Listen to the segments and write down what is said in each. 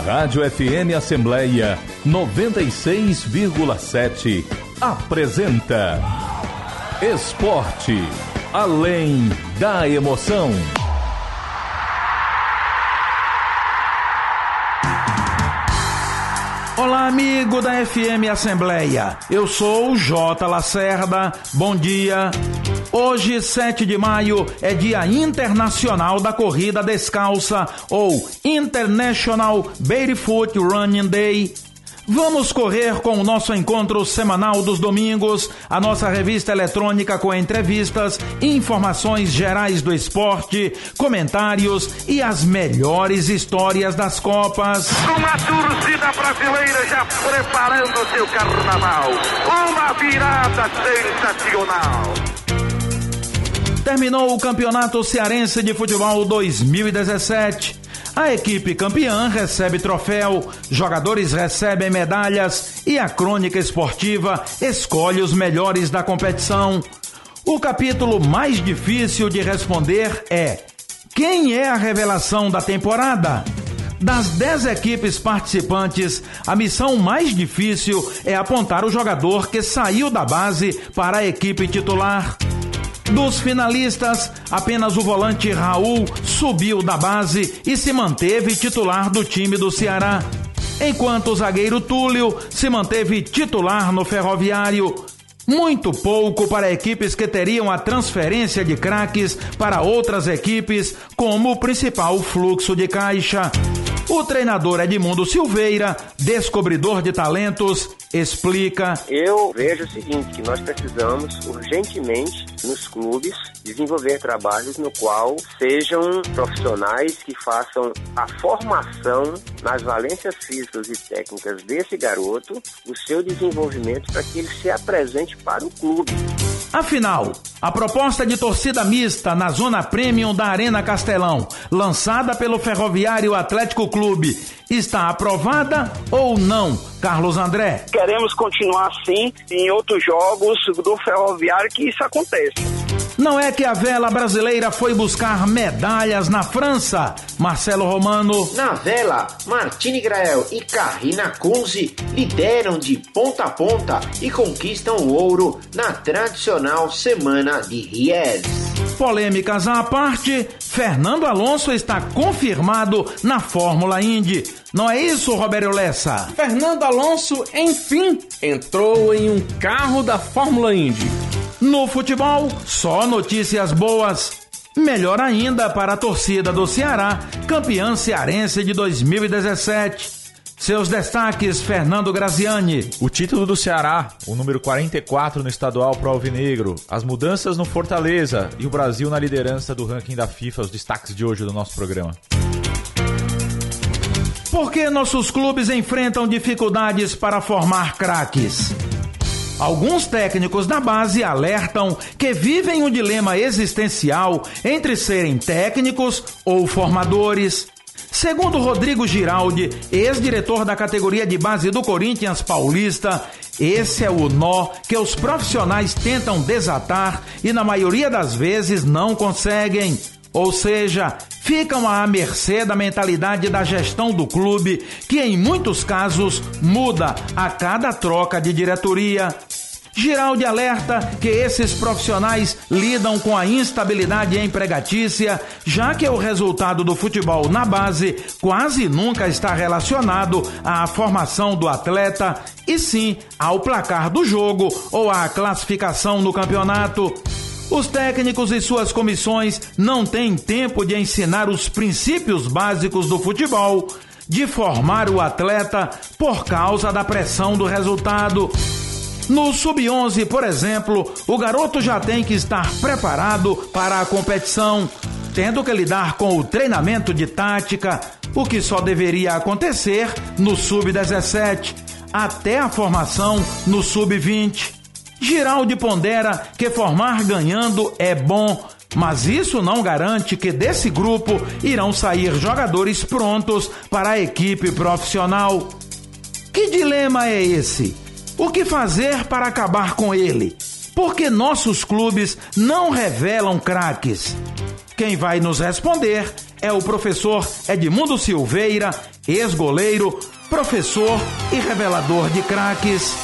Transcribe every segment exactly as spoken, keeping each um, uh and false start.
Rádio F M Assembleia noventa e seis vírgula sete apresenta Esporte Além da Emoção. Olá, amigo da F M Assembleia. Eu sou o J. Lacerda. Bom dia. Hoje, sete de maio, é Dia Internacional da Corrida Descalça, ou International Barefoot Running Day. Vamos correr com o nosso encontro semanal dos domingos, a nossa revista eletrônica com entrevistas, informações gerais do esporte, comentários e as melhores histórias das Copas. Uma torcida brasileira já preparando o seu carnaval. Uma virada sensacional. Terminou o Campeonato Cearense de Futebol dois mil e dezessete. A equipe campeã recebe troféu, jogadores recebem medalhas e a crônica esportiva escolhe os melhores da competição. O capítulo mais difícil de responder é: quem é a revelação da temporada? Das dez equipes participantes, a missão mais difícil é apontar o jogador que saiu da base para a equipe titular. Dos finalistas, apenas o volante Raul subiu da base e se manteve titular do time do Ceará, enquanto o zagueiro Túlio se manteve titular no Ferroviário. Muito pouco para equipes que teriam a transferência de craques para outras equipes como o principal fluxo de caixa. O treinador Edmundo Silveira, descobridor de talentos, explica: Eu vejo o seguinte, que nós precisamos urgentemente nos clubes desenvolver trabalhos no qual sejam profissionais que façam a formação nas valências físicas e técnicas desse garoto, o seu desenvolvimento para que ele se apresente para o clube. Afinal, a proposta de torcida mista na zona premium da Arena Castelão, lançada pelo Ferroviário Atlético Clube, está aprovada ou não, Carlos André? Queremos continuar assim em outros jogos do Ferroviário que isso aconteça. Não é que a vela brasileira foi buscar medalhas na França, Marcelo Romano? Na vela, Martine Grael e Karina Kunze lideram de ponta a ponta e conquistam o ouro na tradicional Semana de Ries. Polêmicas à parte, Fernando Alonso está confirmado na Fórmula Indy. Não é isso, Roberto Lessa? Fernando Alonso, enfim, entrou em um carro da Fórmula Indy. No futebol, só notícias boas. Melhor ainda para a torcida do Ceará, campeã cearense de dois mil e dezessete. Seus destaques, Fernando Graziani. O título do Ceará, o número quarenta e quatro no estadual pro Alvinegro, as mudanças no Fortaleza e o Brasil na liderança do ranking da FIFA, os destaques de hoje do nosso programa. Por que nossos clubes enfrentam dificuldades para formar craques? Alguns técnicos da base alertam que vivem um dilema existencial entre serem técnicos ou formadores. Segundo Rodrigo Giraldi, ex-diretor da categoria de base do Corinthians Paulista, esse é o nó que os profissionais tentam desatar e na maioria das vezes não conseguem. Ou seja, ficam à mercê da mentalidade da gestão do clube, que em muitos casos muda a cada troca de diretoria. Giraldi alerta que esses profissionais lidam com a instabilidade empregatícia, já que o resultado do futebol na base quase nunca está relacionado à formação do atleta, e sim ao placar do jogo ou à classificação no campeonato. Os técnicos e suas comissões não têm tempo de ensinar os princípios básicos do futebol, de formar o atleta por causa da pressão do resultado. No sub onze, por exemplo, o garoto já tem que estar preparado para a competição, tendo que lidar com o treinamento de tática, o que só deveria acontecer no sub dezessete, até a formação no sub vinte. Giraldi pondera que formar ganhando é bom, mas isso não garante que desse grupo irão sair jogadores prontos para a equipe profissional. Que dilema é esse? O que fazer para acabar com ele? Por que nossos clubes não revelam craques? Quem vai nos responder é o professor Edmundo Silveira, ex-goleiro, professor e revelador de craques.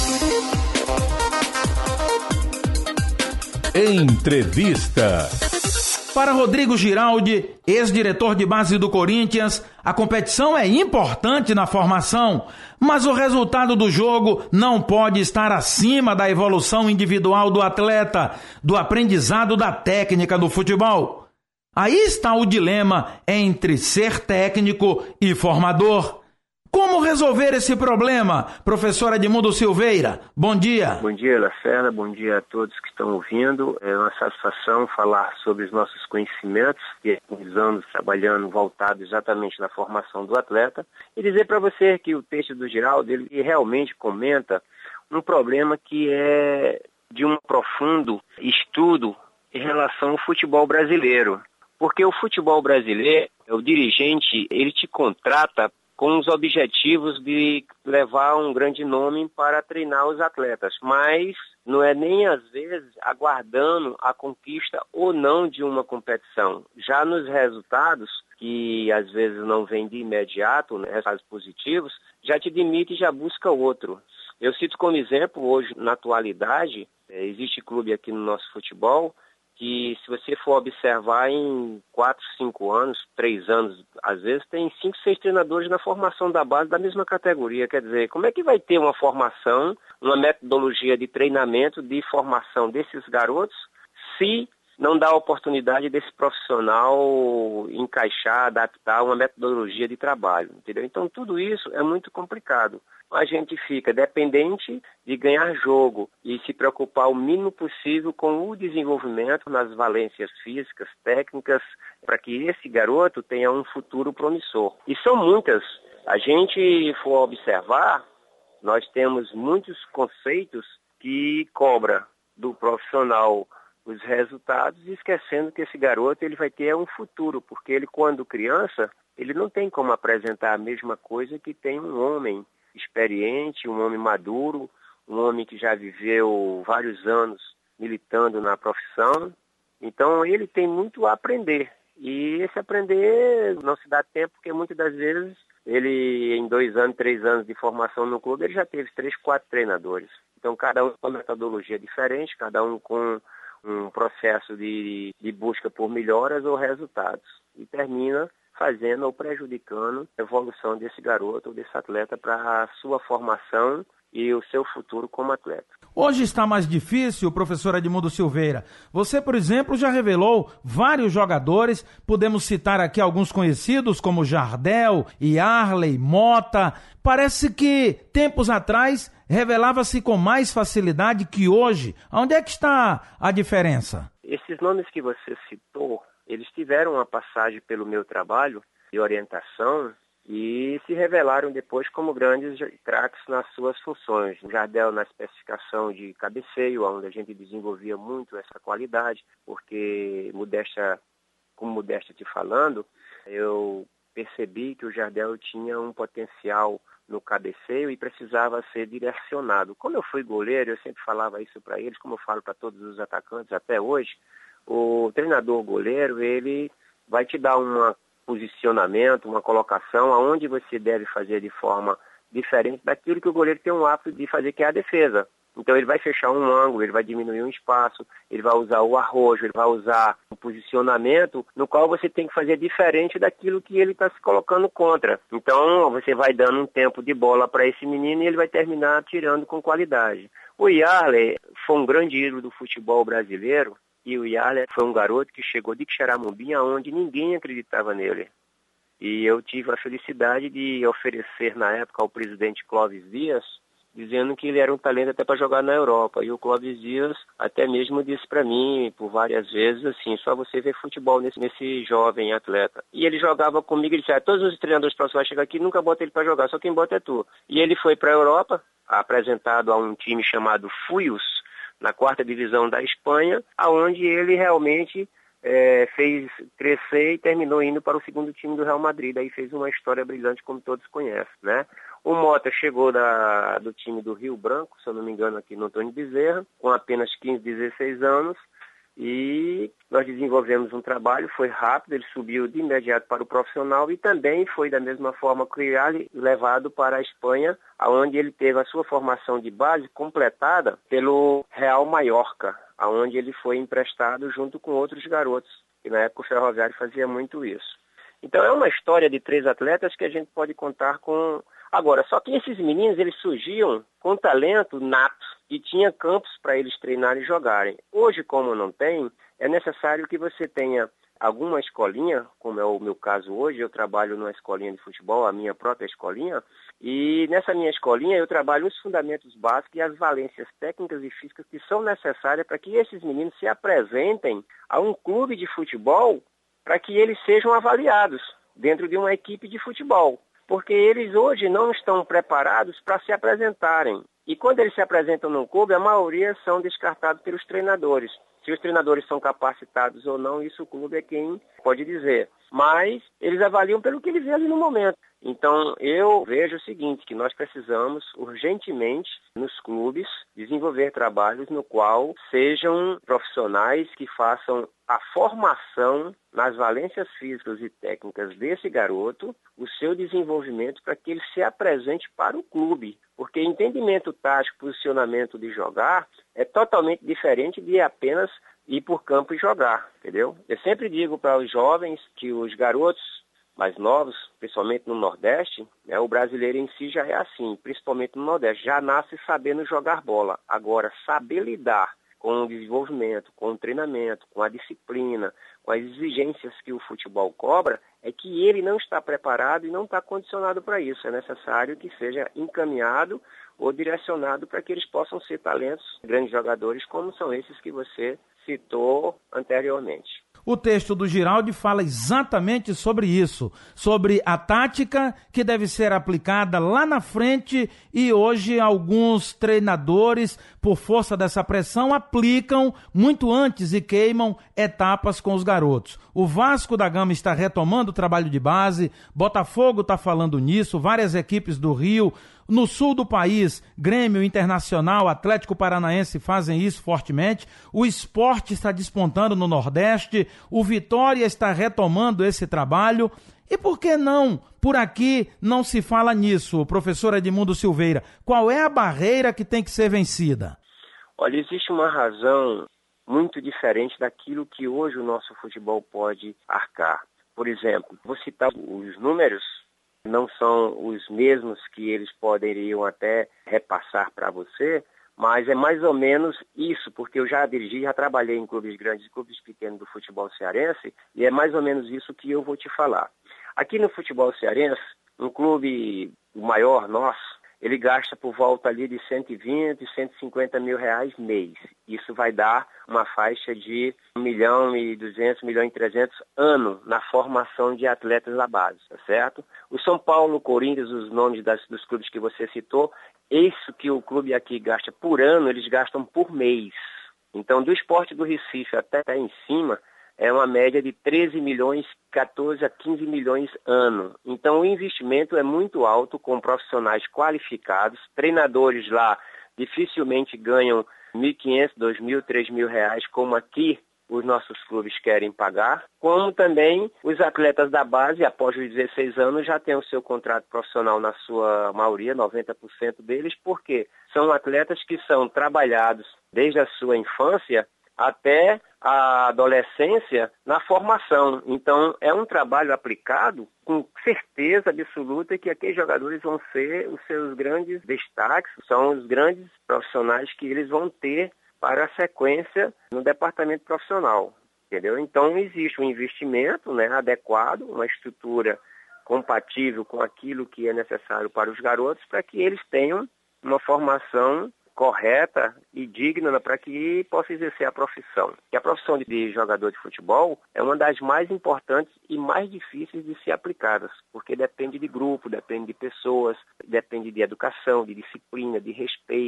Entrevista. Para Rodrigo Giraldi, ex-diretor de base do Corinthians, a competição é importante na formação, mas o resultado do jogo não pode estar acima da evolução individual do atleta, do aprendizado da técnica do futebol. Aí está o dilema entre ser técnico e formador. Como resolver esse problema, professor Edmundo Silveira? Bom dia. Bom dia, Lacerda. Bom dia a todos que estão ouvindo. É uma satisfação falar sobre os nossos conhecimentos, que alguns anos trabalhando voltado exatamente na formação do atleta, e dizer para você que o texto do Giraldo, ele realmente comenta um problema que é de um profundo estudo em relação ao futebol brasileiro. Porque o futebol brasileiro, o dirigente, ele te contrata com os objetivos de levar um grande nome para treinar os atletas, mas não é nem às vezes aguardando a conquista ou não de uma competição. Já nos resultados, que às vezes não vêm de imediato, né, resultados positivos, já te demite e já busca outro. Eu cito como exemplo, hoje, na atualidade, existe clube aqui no nosso futebol que, se você for observar em quatro, cinco anos, três anos, às vezes, tem cinco, seis treinadores na formação da base da mesma categoria. Quer dizer, como é que vai ter uma formação, uma metodologia de treinamento, de formação desses garotos, se não dá a oportunidade desse profissional encaixar, adaptar uma metodologia de trabalho, entendeu? Então, tudo isso é muito complicado. A gente fica dependente de ganhar jogo e se preocupar o mínimo possível com o desenvolvimento nas valências físicas, técnicas, para que esse garoto tenha um futuro promissor. E são muitas. A gente for observar, nós temos muitos conceitos que cobra do profissional os resultados, esquecendo que esse garoto ele vai ter um futuro, porque ele, quando criança, ele não tem como apresentar a mesma coisa que tem um homem experiente, um homem maduro, um homem que já viveu vários anos militando na profissão. Então ele tem muito a aprender, e esse aprender não se dá tempo, porque muitas das vezes ele, em dois anos, três anos de formação no clube, ele já teve três, quatro treinadores. Então cada um com uma metodologia diferente, cada um com um processo de, de busca por melhoras ou resultados, e termina fazendo ou prejudicando a evolução desse garoto ou desse atleta para a sua formação e o seu futuro como atleta. Hoje está mais difícil, professor Edmundo Silveira. Você, por exemplo, já revelou vários jogadores, podemos citar aqui alguns conhecidos como Jardel, Yarley, Mota. Parece que tempos atrás revelava-se com mais facilidade que hoje. Onde é que está a diferença? Esses nomes que você citou, eles tiveram uma passagem pelo meu trabalho de orientação e se revelaram depois como grandes craques nas suas funções. O Jardel na especificação de cabeceio, onde a gente desenvolvia muito essa qualidade, porque, modéstia, como modéstia te falando, eu percebi que o Jardel tinha um potencial no cabeceio e precisava ser direcionado. Como eu fui goleiro, eu sempre falava isso para eles, como eu falo para todos os atacantes até hoje, o treinador goleiro, ele vai te dar um posicionamento, uma colocação aonde você deve fazer de forma diferente daquilo que o goleiro tem um hábito de fazer, que é a defesa. Então ele vai fechar um ângulo, ele vai diminuir um espaço, ele vai usar o arrojo, ele vai usar um posicionamento no qual você tem que fazer diferente daquilo que ele está se colocando contra. Então você vai dando um tempo de bola para esse menino e ele vai terminar atirando com qualidade. O Yarley foi um grande ídolo do futebol brasileiro, e o Yarley foi um garoto que chegou de Xaramubim, onde ninguém acreditava nele. E eu tive a felicidade de oferecer na época ao presidente Clóvis Dias, dizendo que ele era um talento até para jogar na Europa. E o Clóvis Dias até mesmo disse para mim, por várias vezes, assim, só você vê futebol nesse, nesse jovem atleta. E ele jogava comigo, ele disse, ah, todos os treinadores profissionais chegam aqui, nunca bota ele para jogar, só quem bota é tu. E ele foi para a Europa, apresentado a um time chamado Fuyos, na quarta divisão da Espanha, aonde ele realmente é, fez crescer e terminou indo para o segundo time do Real Madrid. Daí fez uma história brilhante, como todos conhecem, né? O Mota chegou da, do time do Rio Branco, se eu não me engano, aqui no Antônio Bezerra, com apenas quinze, dezesseis anos, e nós desenvolvemos um trabalho, foi rápido, ele subiu de imediato para o profissional e também foi da mesma forma criado, levado para a Espanha, onde ele teve a sua formação de base completada pelo Real Mallorca, onde ele foi emprestado junto com outros garotos, e na época o Ferroviário fazia muito isso. Então é uma história de três atletas que a gente pode contar com... Agora, só que esses meninos, eles surgiam com talento nato e tinha campos para eles treinarem e jogarem. Hoje, como não tem, é necessário que você tenha alguma escolinha, como é o meu caso hoje, eu trabalho numa escolinha de futebol, a minha própria escolinha, e nessa minha escolinha eu trabalho os fundamentos básicos e as valências técnicas e físicas que são necessárias para que esses meninos se apresentem a um clube de futebol para que eles sejam avaliados dentro de uma equipe de futebol. Porque eles hoje não estão preparados para se apresentarem. E quando eles se apresentam no clube, a maioria são descartados pelos treinadores. Se os treinadores são capacitados ou não, isso o clube é quem pode dizer. Mas eles avaliam pelo que eles vêem ali no momento. Então, eu vejo o seguinte, que nós precisamos urgentemente, nos clubes, desenvolver trabalhos no qual sejam profissionais que façam a formação nas valências físicas e técnicas desse garoto, o seu desenvolvimento para que ele se apresente para o clube. Porque entendimento tático, posicionamento de jogar é totalmente diferente de apenas ir por campo e jogar, entendeu? Eu sempre digo para os jovens que os garotos mais novos, principalmente no Nordeste, né, o brasileiro em si já é assim, principalmente no Nordeste, já nasce sabendo jogar bola. Agora, saber lidar com o desenvolvimento, com o treinamento, com a disciplina, com as exigências que o futebol cobra, é que ele não está preparado e não está condicionado para isso. É necessário que seja encaminhado ou direcionado para que eles possam ser talentos, grandes jogadores, como são esses que você citou anteriormente. O texto do Giraldi fala exatamente sobre isso, sobre a tática que deve ser aplicada lá na frente e hoje alguns treinadores, por força dessa pressão, aplicam muito antes e queimam etapas com os garotos. O Vasco da Gama está retomando o trabalho de base, Botafogo está falando nisso, várias equipes do Rio. No sul do país, Grêmio, Internacional, Atlético Paranaense fazem isso fortemente. O Sport está despontando no Nordeste. O Vitória está retomando esse trabalho. E por que não? Por aqui não se fala nisso, professor Edmundo Silveira. Qual é a barreira que tem que ser vencida? Olha, existe uma razão muito diferente daquilo que hoje o nosso futebol pode arcar. Por exemplo, vou citar os números. Não são os mesmos que eles poderiam até repassar para você, mas é mais ou menos isso, porque eu já dirigi, já trabalhei em clubes grandes e clubes pequenos do futebol cearense, e é mais ou menos isso que eu vou te falar. Aqui no futebol cearense, um clube maior nosso, ele gasta por volta ali de cento e vinte, cento e cinquenta mil reais mês. Isso vai dar uma faixa de um milhão e duzentos, um milhão e trezentos ano na formação de atletas da base, tá certo? O São Paulo, Corinthians, os nomes das, dos clubes que você citou, isso que o clube aqui gasta por ano, eles gastam por mês. Então, do Sport do Recife até em cima, é uma média de treze milhões, quatorze a quinze milhões ano. Então o investimento é muito alto, com profissionais qualificados, treinadores lá dificilmente ganham mil e quinhentos, dois mil, três mil reais, como aqui os nossos clubes querem pagar, como também os atletas da base, após os dezesseis anos, já têm o seu contrato profissional na sua maioria, noventa por cento deles, porque são atletas que são trabalhados desde a sua infância até a adolescência na formação. Então, é um trabalho aplicado com certeza absoluta que aqueles jogadores vão ser os seus grandes destaques, são os grandes profissionais que eles vão ter para a sequência no departamento profissional, entendeu? Então, existe um investimento, né, adequado, uma estrutura compatível com aquilo que é necessário para os garotos, para que eles tenham uma formação correta e digna para que possa exercer a profissão. E a profissão de jogador de futebol é uma das mais importantes e mais difíceis de ser aplicadas, porque depende de grupo, depende de pessoas, depende de educação, de disciplina, de respeito.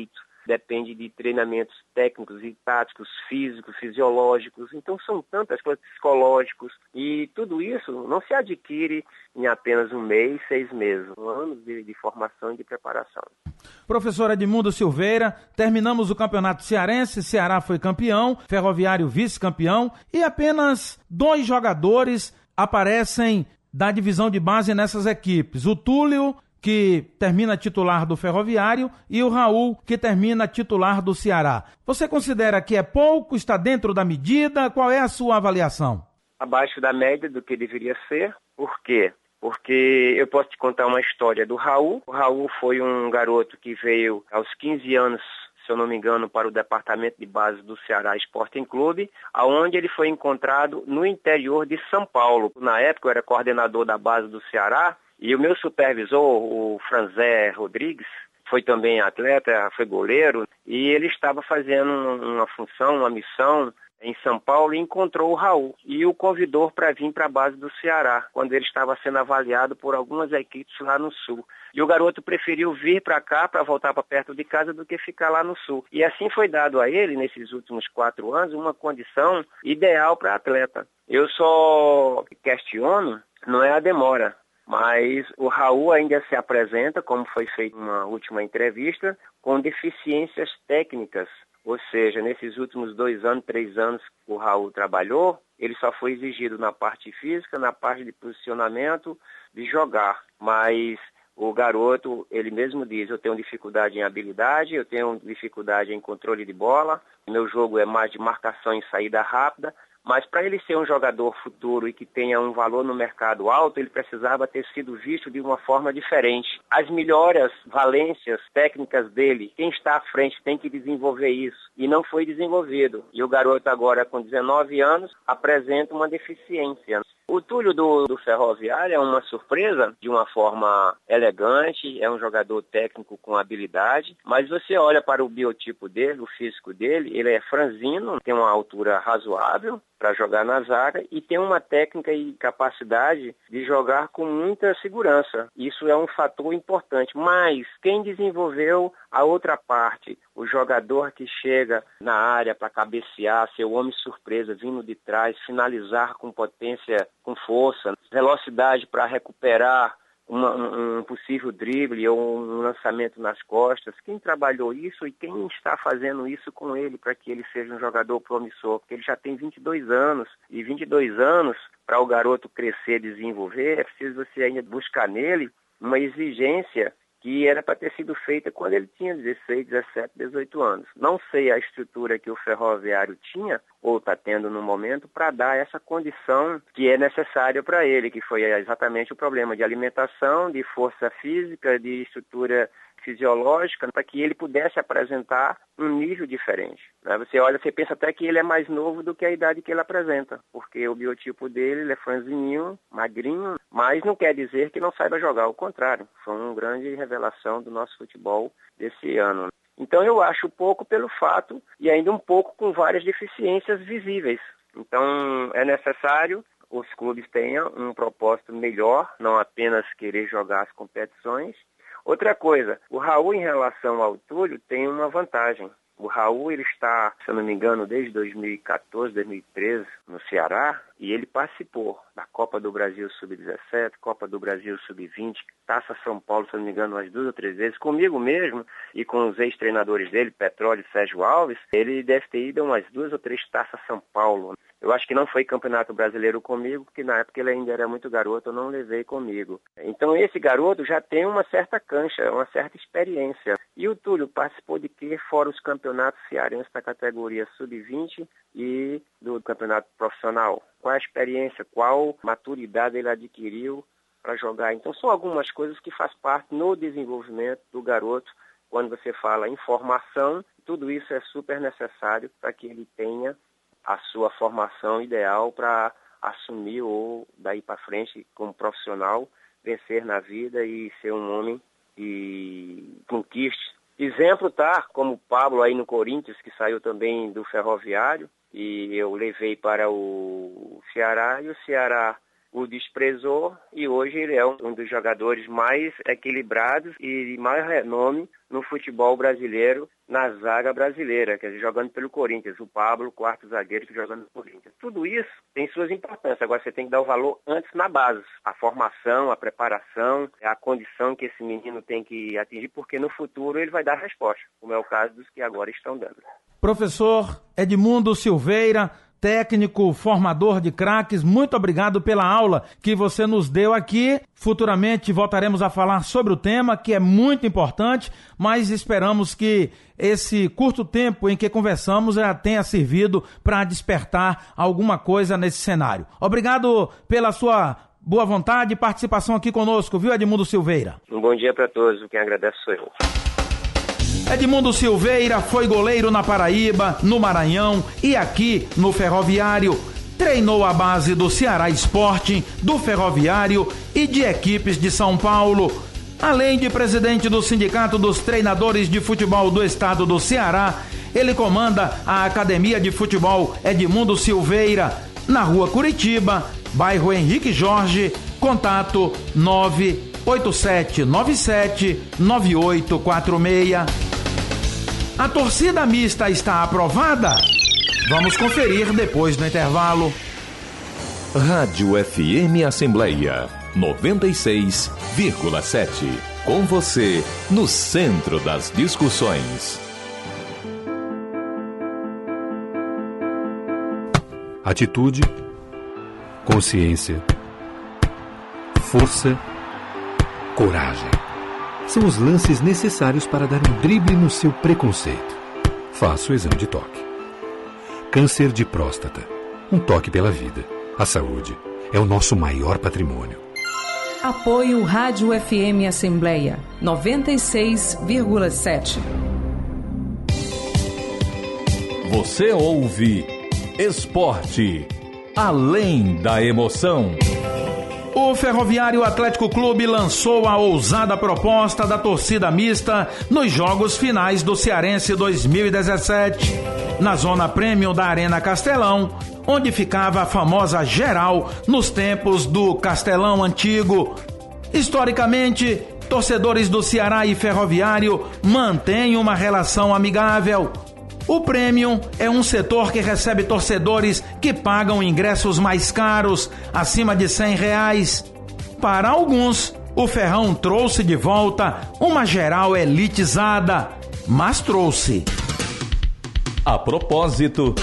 depende de treinamentos técnicos e táticos, físicos, fisiológicos. Então são tantas coisas, psicológicos, e tudo isso não se adquire em apenas um mês, seis meses, um ano de, de formação e de preparação. Professor Edmundo Silveira, terminamos o Campeonato Cearense, Ceará foi campeão, Ferroviário vice-campeão, e apenas dois jogadores aparecem da divisão de base nessas equipes. O Túlio, que termina titular do Ferroviário, e o Raul, que termina titular do Ceará. Você considera que é pouco, está dentro da medida? Qual é a sua avaliação? Abaixo da média do que deveria ser. Por quê? Porque eu posso te contar uma história do Raul. O Raul foi um garoto que veio aos quinze anos, se eu não me engano, para o departamento de base do Ceará Sporting Clube, aonde ele foi encontrado no interior de São Paulo. Na época eu era coordenador da base do Ceará, e o meu supervisor, o Franzé Rodrigues, foi também atleta, foi goleiro, e ele estava fazendo uma função, uma missão em São Paulo, e encontrou o Raul e o convidou para vir para a base do Ceará, quando ele estava sendo avaliado por algumas equipes lá no Sul. E o garoto preferiu vir para cá, para voltar para perto de casa, do que ficar lá no Sul. E assim foi dado a ele, nesses últimos quatro anos, uma condição ideal para atleta. Eu só questiono, não é a demora, mas o Raul ainda se apresenta, como foi feito uma última entrevista, com deficiências técnicas. Ou seja, nesses últimos dois anos, três anos que o Raul trabalhou, ele só foi exigido na parte física, na parte de posicionamento, de jogar. Mas o garoto, ele mesmo diz, eu tenho dificuldade em habilidade, eu tenho dificuldade em controle de bola, meu jogo é mais de marcação e saída rápida, mas para ele ser um jogador futuro e que tenha um valor no mercado alto, ele precisava ter sido visto de uma forma diferente. As melhores valências técnicas dele, quem está à frente tem que desenvolver isso, e não foi desenvolvido. E o garoto agora, com dezenove anos, apresenta uma deficiência. O Túlio do, do Ferroviário é uma surpresa, de uma forma elegante, é um jogador técnico com habilidade, mas você olha para o biotipo dele, o físico dele, ele é franzino, tem uma altura razoável para jogar na zaga e tem uma técnica e capacidade de jogar com muita segurança. Isso é um fator importante, mas quem desenvolveu a outra parte, o jogador que chega na área para cabecear, ser o homem surpresa vindo de trás, finalizar com potência, com força, velocidade para recuperar uma, um possível drible ou um lançamento nas costas. Quem trabalhou isso e quem está fazendo isso com ele para que ele seja um jogador promissor? Porque ele já tem vinte e dois anos, e vinte e dois anos, para o garoto crescer, desenvolver, é preciso você ainda buscar nele uma exigência que era para ter sido feita quando ele tinha dezesseis, dezessete, dezoito anos. Não sei a estrutura que o Ferroviário tinha, ou está tendo no momento, para dar essa condição que é necessária para ele, que foi exatamente o problema de alimentação, de força física, de estrutura fisiológica, para que ele pudesse apresentar um nível diferente. Né? Você olha, você pensa até que ele é mais novo do que a idade que ele apresenta, porque o biotipo dele, ele é franzininho, magrinho, mas não quer dizer que não saiba jogar, ao contrário, foi uma grande revelação do nosso futebol desse ano. Então eu acho pouco pelo fato, e ainda um pouco com várias deficiências visíveis. Então é necessário os clubes tenham um propósito melhor, não apenas querer jogar as competições. Outra coisa, o Raul em relação ao Túlio tem uma vantagem. O Raul, ele está, se eu não me engano, desde dois mil e quatorze, dois mil e treze no Ceará, e ele participou da Copa do Brasil sub dezessete, Copa do Brasil sub vinte, Taça São Paulo, se eu não me engano, umas duas ou três vezes, comigo mesmo e com os ex-treinadores dele, Petróleo e Sérgio Alves, ele deve ter ido a umas duas ou três Taças São Paulo. Eu acho que não foi Campeonato Brasileiro comigo, porque na época ele ainda era muito garoto, eu não levei comigo. Então esse garoto já tem uma certa cancha, uma certa experiência. E o Túlio participou de quê? Fora os campeonatos cearenses da categoria sub vinte e do campeonato profissional. Qual a experiência, qual maturidade ele adquiriu para jogar? Então são algumas coisas que faz parte no desenvolvimento do garoto. Quando você fala em formação, tudo isso é super necessário para que ele tenha a sua formação ideal para assumir ou daí para frente como profissional, vencer na vida e ser um homem que conquiste. Exemplo tá, como o Pablo aí no Corinthians, que saiu também do Ferroviário, e eu levei para o Ceará, e o Ceará o desprezou e hoje ele é um dos jogadores mais equilibrados e de mais renome no futebol brasileiro, na zaga brasileira, quer dizer, jogando pelo Corinthians, o Pablo, quarto zagueiro, que jogando pelo Corinthians. Tudo isso tem suas importâncias, agora você tem que dar o valor antes na base, a formação, a preparação, a condição que esse menino tem que atingir, porque no futuro ele vai dar resposta, como é o caso dos que agora estão dando. Professor Edmundo Silveira, técnico, formador de craques, muito obrigado pela aula que você nos deu aqui. Futuramente voltaremos a falar sobre o tema, que é muito importante, mas esperamos que esse curto tempo em que conversamos já tenha servido para despertar alguma coisa nesse cenário. Obrigado pela sua boa vontade e participação aqui conosco, viu, Edmundo Silveira? Um bom dia para todos, quem agradece sou eu. Edmundo Silveira foi goleiro na Paraíba, no Maranhão e aqui no Ferroviário. Treinou a base do Ceará Sporting, do Ferroviário e de equipes de São Paulo. Além de presidente do Sindicato dos Treinadores de Futebol do Estado do Ceará, ele comanda a Academia de Futebol Edmundo Silveira, na Rua Curitiba, bairro Henrique Jorge, contato nove oito sete nove sete nove oito quatro seis. A torcida mista está aprovada? Vamos conferir depois do intervalo. Rádio F M Assembleia noventa e seis vírgula sete. Com você, no centro das discussões. Atitude, consciência, força, coragem. São os lances necessários para dar um drible no seu preconceito. Faça o exame de toque. Câncer de próstata. Um toque pela vida. A saúde é o nosso maior patrimônio. Apoio Rádio F M Assembleia noventa e seis vírgula sete. Você ouve Esporte, além da emoção. O Ferroviário Atlético Clube lançou a ousada proposta da torcida mista nos jogos finais do Cearense dois mil e dezessete, na zona premium da Arena Castelão, onde ficava a famosa geral nos tempos do Castelão Antigo. Historicamente, torcedores do Ceará e Ferroviário mantêm uma relação amigável. O Premium é um setor que recebe torcedores que pagam ingressos mais caros, acima de cem reais. Para alguns, o Ferrão trouxe de volta uma geral elitizada, mas trouxe. A propósito,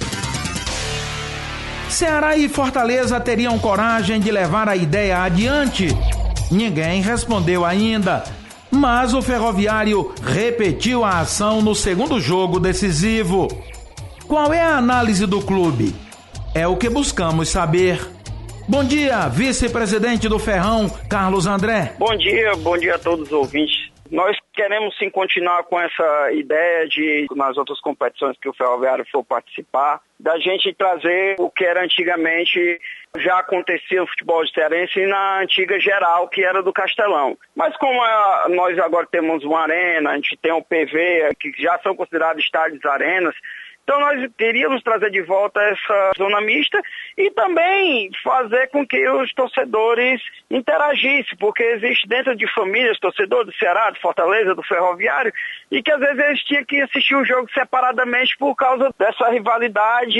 Ceará e Fortaleza teriam coragem de levar a ideia adiante? Ninguém respondeu ainda. Mas o Ferroviário repetiu a ação no segundo jogo decisivo. Qual é a análise do clube? É o que buscamos saber. Bom dia, vice-presidente do Ferrão, Carlos André. Bom dia, bom dia a todos os ouvintes. Nós queremos sim continuar com essa ideia de, nas outras competições que o Ferroviário for participar, da gente trazer o que era antigamente, já acontecia no futebol cearense na antiga geral, que era do Castelão. Mas como a, nós agora temos uma arena, a gente tem o P V, que já são considerados estádios arenas, então nós queríamos trazer de volta essa zona mista e também fazer com que os torcedores interagissem, porque existe dentro de famílias torcedores do Ceará, do Fortaleza, do Ferroviário, e que às vezes eles tinham que assistir o jogo separadamente por causa dessa rivalidade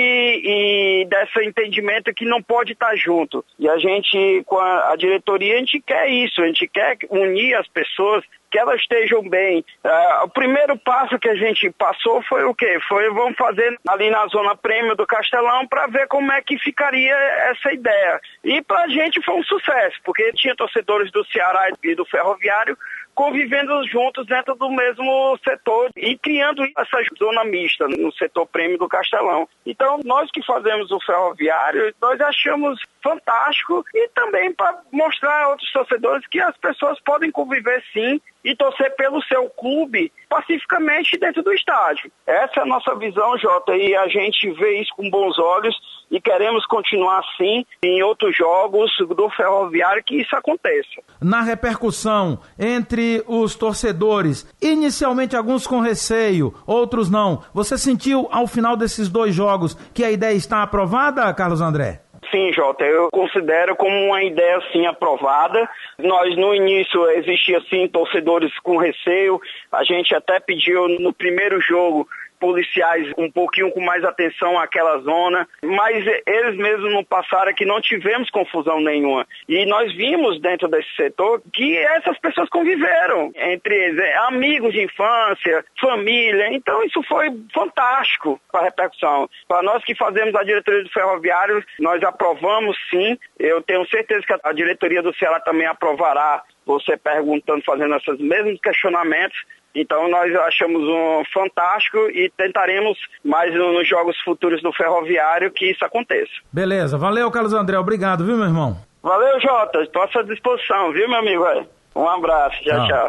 e desse entendimento que não pode estar junto. E a gente, com a, a diretoria, a gente quer isso, a gente quer unir as pessoas, que elas estejam bem. Uh, o primeiro passo que a gente passou foi o quê? Foi, vamos fazer ali na zona prêmio do Castelão para ver como é que ficaria essa ideia. E pra gente foi um sucesso, porque tinha torcedores do Ceará e do Ferroviário convivendo juntos dentro do mesmo setor e criando essa zona mista no setor prêmio do Castelão. Então, nós que fazemos o Ferroviário, nós achamos fantástico e também para mostrar a outros torcedores que as pessoas podem conviver sim e torcer pelo seu clube pacificamente dentro do estádio. Essa é a nossa visão, Jota, e a gente vê isso com bons olhos e queremos continuar assim em outros jogos do Ferroviário que isso aconteça. Na repercussão entre os torcedores, inicialmente alguns com receio, outros não. Você sentiu ao final desses dois jogos que a ideia está aprovada, Carlos André? sim, Jota, eu considero como uma ideia, sim, aprovada. Nós, no início, existia, sim, torcedores com receio. A gente até pediu no primeiro jogo policiais um pouquinho com mais atenção àquela zona, mas eles mesmos não passaram que não tivemos confusão nenhuma. E nós vimos dentro desse setor que essas pessoas conviveram entre eles, amigos de infância, família, então isso foi fantástico para a repercussão. Para nós que fazemos a diretoria do Ferroviário, nós aprovamos sim, eu tenho certeza que a diretoria do Ceará também aprovará, você perguntando, fazendo esses mesmos questionamentos. Então nós achamos um fantástico e tentaremos mais nos jogos futuros do Ferroviário que isso aconteça. Beleza, valeu, Carlos André, obrigado, viu, meu irmão? Valeu, Jota, estou à sua disposição, viu, meu amigo? Um abraço, tchau, tchau.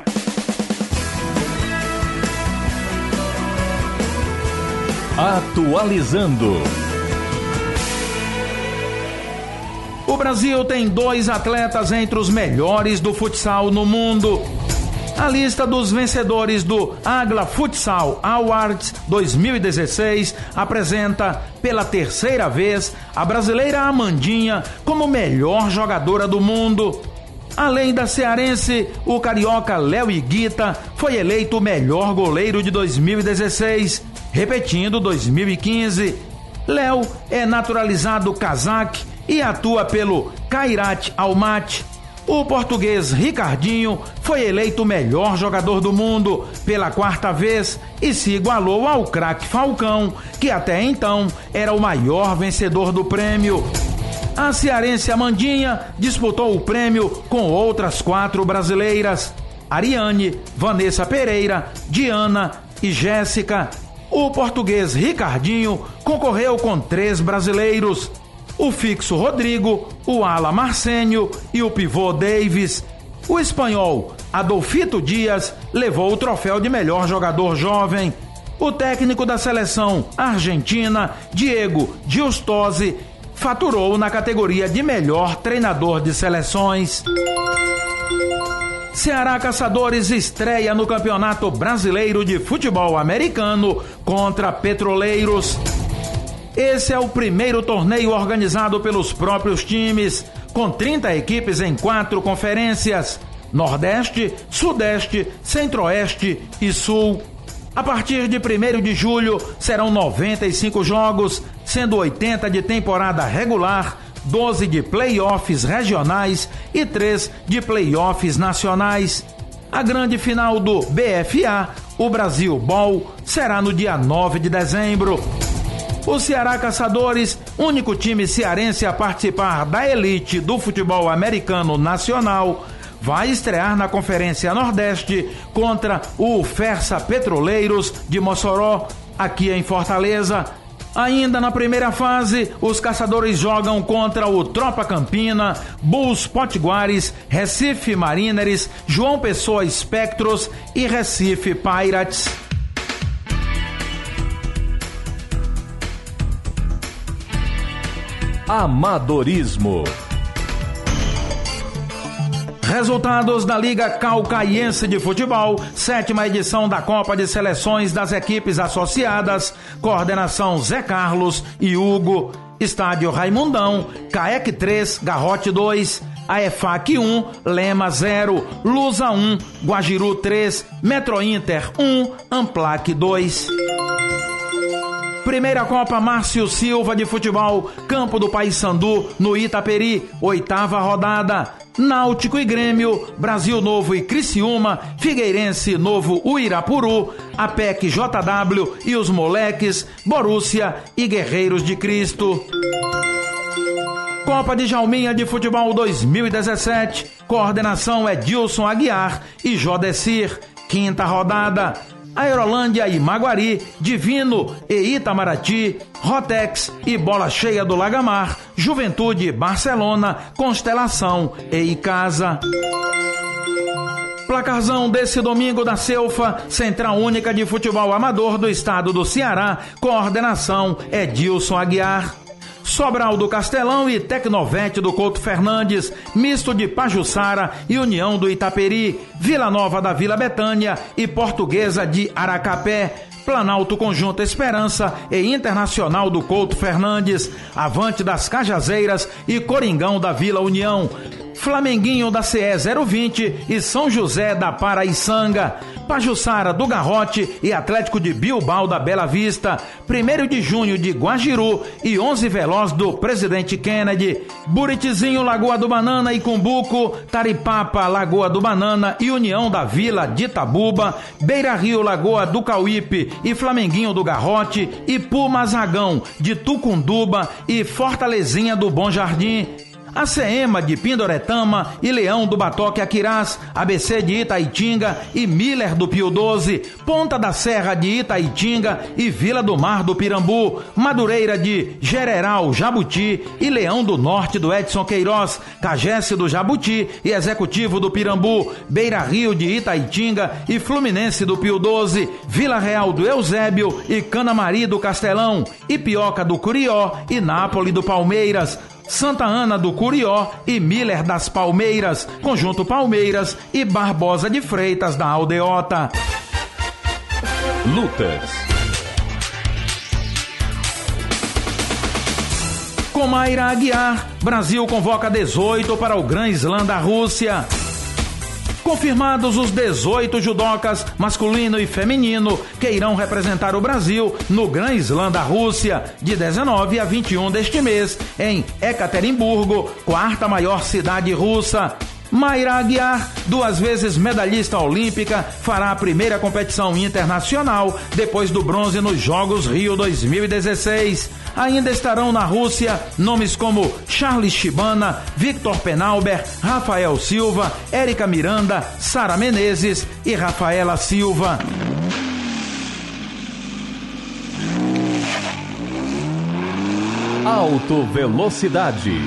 Atualizando. O Brasil tem dois atletas entre os melhores do futsal no mundo. A lista dos vencedores do Agla Futsal Awards dois mil e dezesseis apresenta, pela terceira vez, a brasileira Amandinha como melhor jogadora do mundo. Além da cearense, o carioca Léo Iguita foi eleito o melhor goleiro de dois mil e dezesseis, repetindo dois mil e quinze. Léo é naturalizado cazaque e atua pelo Kairat Almaty. O português Ricardinho foi eleito o melhor jogador do mundo pela quarta vez e se igualou ao craque Falcão, que até então era o maior vencedor do prêmio. A cearense Amandinha disputou o prêmio com outras quatro brasileiras: Ariane, Vanessa Pereira, Diana e Jéssica. O português Ricardinho concorreu com três brasileiros: o fixo Rodrigo, o ala Marcênio e o pivô Davis. O espanhol Adolfito Dias levou o troféu de melhor jogador jovem. O técnico da seleção argentina, Diego Giustosi, faturou na categoria de melhor treinador de seleções. Ceará Caçadores estreia no Campeonato Brasileiro de Futebol Americano contra Petroleiros. Esse é o primeiro torneio organizado pelos próprios times, com trinta equipes em quatro conferências: Nordeste, Sudeste, Centro-Oeste e Sul. A partir de primeiro de julho serão noventa e cinco jogos, sendo oitenta de temporada regular, doze de playoffs regionais e três de playoffs nacionais. A grande final do B F A, o Brasil Bowl, será no dia nove de dezembro. O Ceará Caçadores, único time cearense a participar da elite do futebol americano nacional, vai estrear na Conferência Nordeste contra o Fersa Petroleiros de Mossoró, aqui em Fortaleza. Ainda na primeira fase, os caçadores jogam contra o Tropa Campina, Bulls Potiguares, Recife Mariners, João Pessoa Spectros e Recife Pirates. Amadorismo. Resultados da Liga Caucaiense de Futebol, sétima edição da Copa de Seleções das Equipes Associadas, coordenação Zé Carlos e Hugo. Estádio Raimundão, C A E C três, Garrote dois, A E F A C um, Lema zero, Lusa um, Guajiru três, Metro Inter um, Amplac dois. Primeira Copa Márcio Silva de Futebol, Campo do Paissandu, no Itaperi, oitava rodada. Náutico e Grêmio, Brasil Novo e Criciúma, Figueirense Novo Uirapuru, A P E C J W e os Moleques, Borussia e Guerreiros de Cristo. Copa de Jalminha de Futebol dois mil e dezessete, coordenação Edilson Aguiar e Jodecir, quinta rodada. Aerolândia e Maguari, Divino e Itamaraty, Rotex e Bola Cheia do Lagamar, Juventude Barcelona, Constelação e Icasa. Placarzão desse domingo da Celfa, Central Única de Futebol Amador do Estado do Ceará, coordenação Edilson Aguiar. Sobral do Castelão e Tecnovete do Couto Fernandes, misto de Pajuçara e União do Itaperi, Vila Nova da Vila Betânia e Portuguesa de Aracapé, Planalto Conjunto Esperança e Internacional do Couto Fernandes, Avante das Cajazeiras e Coringão da Vila União, Flamenguinho da C E zero vinte e São José da Paraíçanga, Pajuçara do Garrote e Atlético de Bilbao da Bela Vista, primeiro de junho de Guajiru e onze Veloz do Presidente Kennedy, Buritizinho, Lagoa do Banana e Cumbuco, Taripapa, Lagoa do Banana e União da Vila de Itabuba, Beira Rio, Lagoa do Cauípe e Flamenguinho do Garrote, Ipu Mazagão de Tucunduba e Fortalezinha do Bom Jardim, Aceema de Pindoretama e Leão do Batoque Aquirás, A B C de Itaitinga e Miller do Pio doze, Ponta da Serra de Itaitinga e Vila do Mar do Pirambu, Madureira de General Jabuti e Leão do Norte do Edson Queiroz, Cagesse do Jabuti e Executivo do Pirambu, Beira Rio de Itaitinga e Fluminense do Pio doze, Vila Real do Eusébio e Canamari do Castelão, Ipioca do Curió e Nápoles do Palmeiras, Santa Ana do Curió e Miller das Palmeiras, Conjunto Palmeiras e Barbosa de Freitas da Aldeota. Lutas. Com Mayra Aguiar, Brasil convoca dezoito para o Grand Slam da Rússia. Confirmados os dezoito judocas, masculino e feminino, que irão representar o Brasil no Grand Slam da Rússia, de dezenove a vinte e um deste mês, em Ekaterimburgo, quarta maior cidade russa. Mayra Aguiar, duas vezes medalhista olímpica, fará a primeira competição internacional depois do bronze nos Jogos Rio dois mil e dezesseis. Ainda estarão na Rússia nomes como Charles Shibana, Victor Penalber, Rafael Silva, Érica Miranda, Sara Menezes e Rafaela Silva. Alto Velocidade.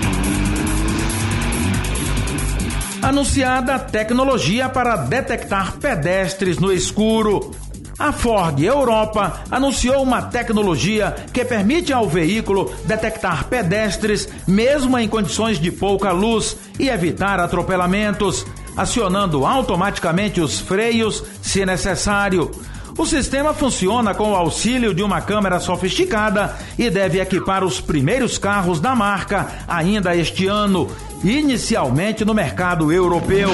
Anunciada tecnologia para detectar pedestres no escuro. A Ford Europa anunciou uma tecnologia que permite ao veículo detectar pedestres mesmo em condições de pouca luz e evitar atropelamentos, acionando automaticamente os freios se necessário. O sistema funciona com o auxílio de uma câmera sofisticada e deve equipar os primeiros carros da marca ainda este ano, inicialmente no mercado europeu.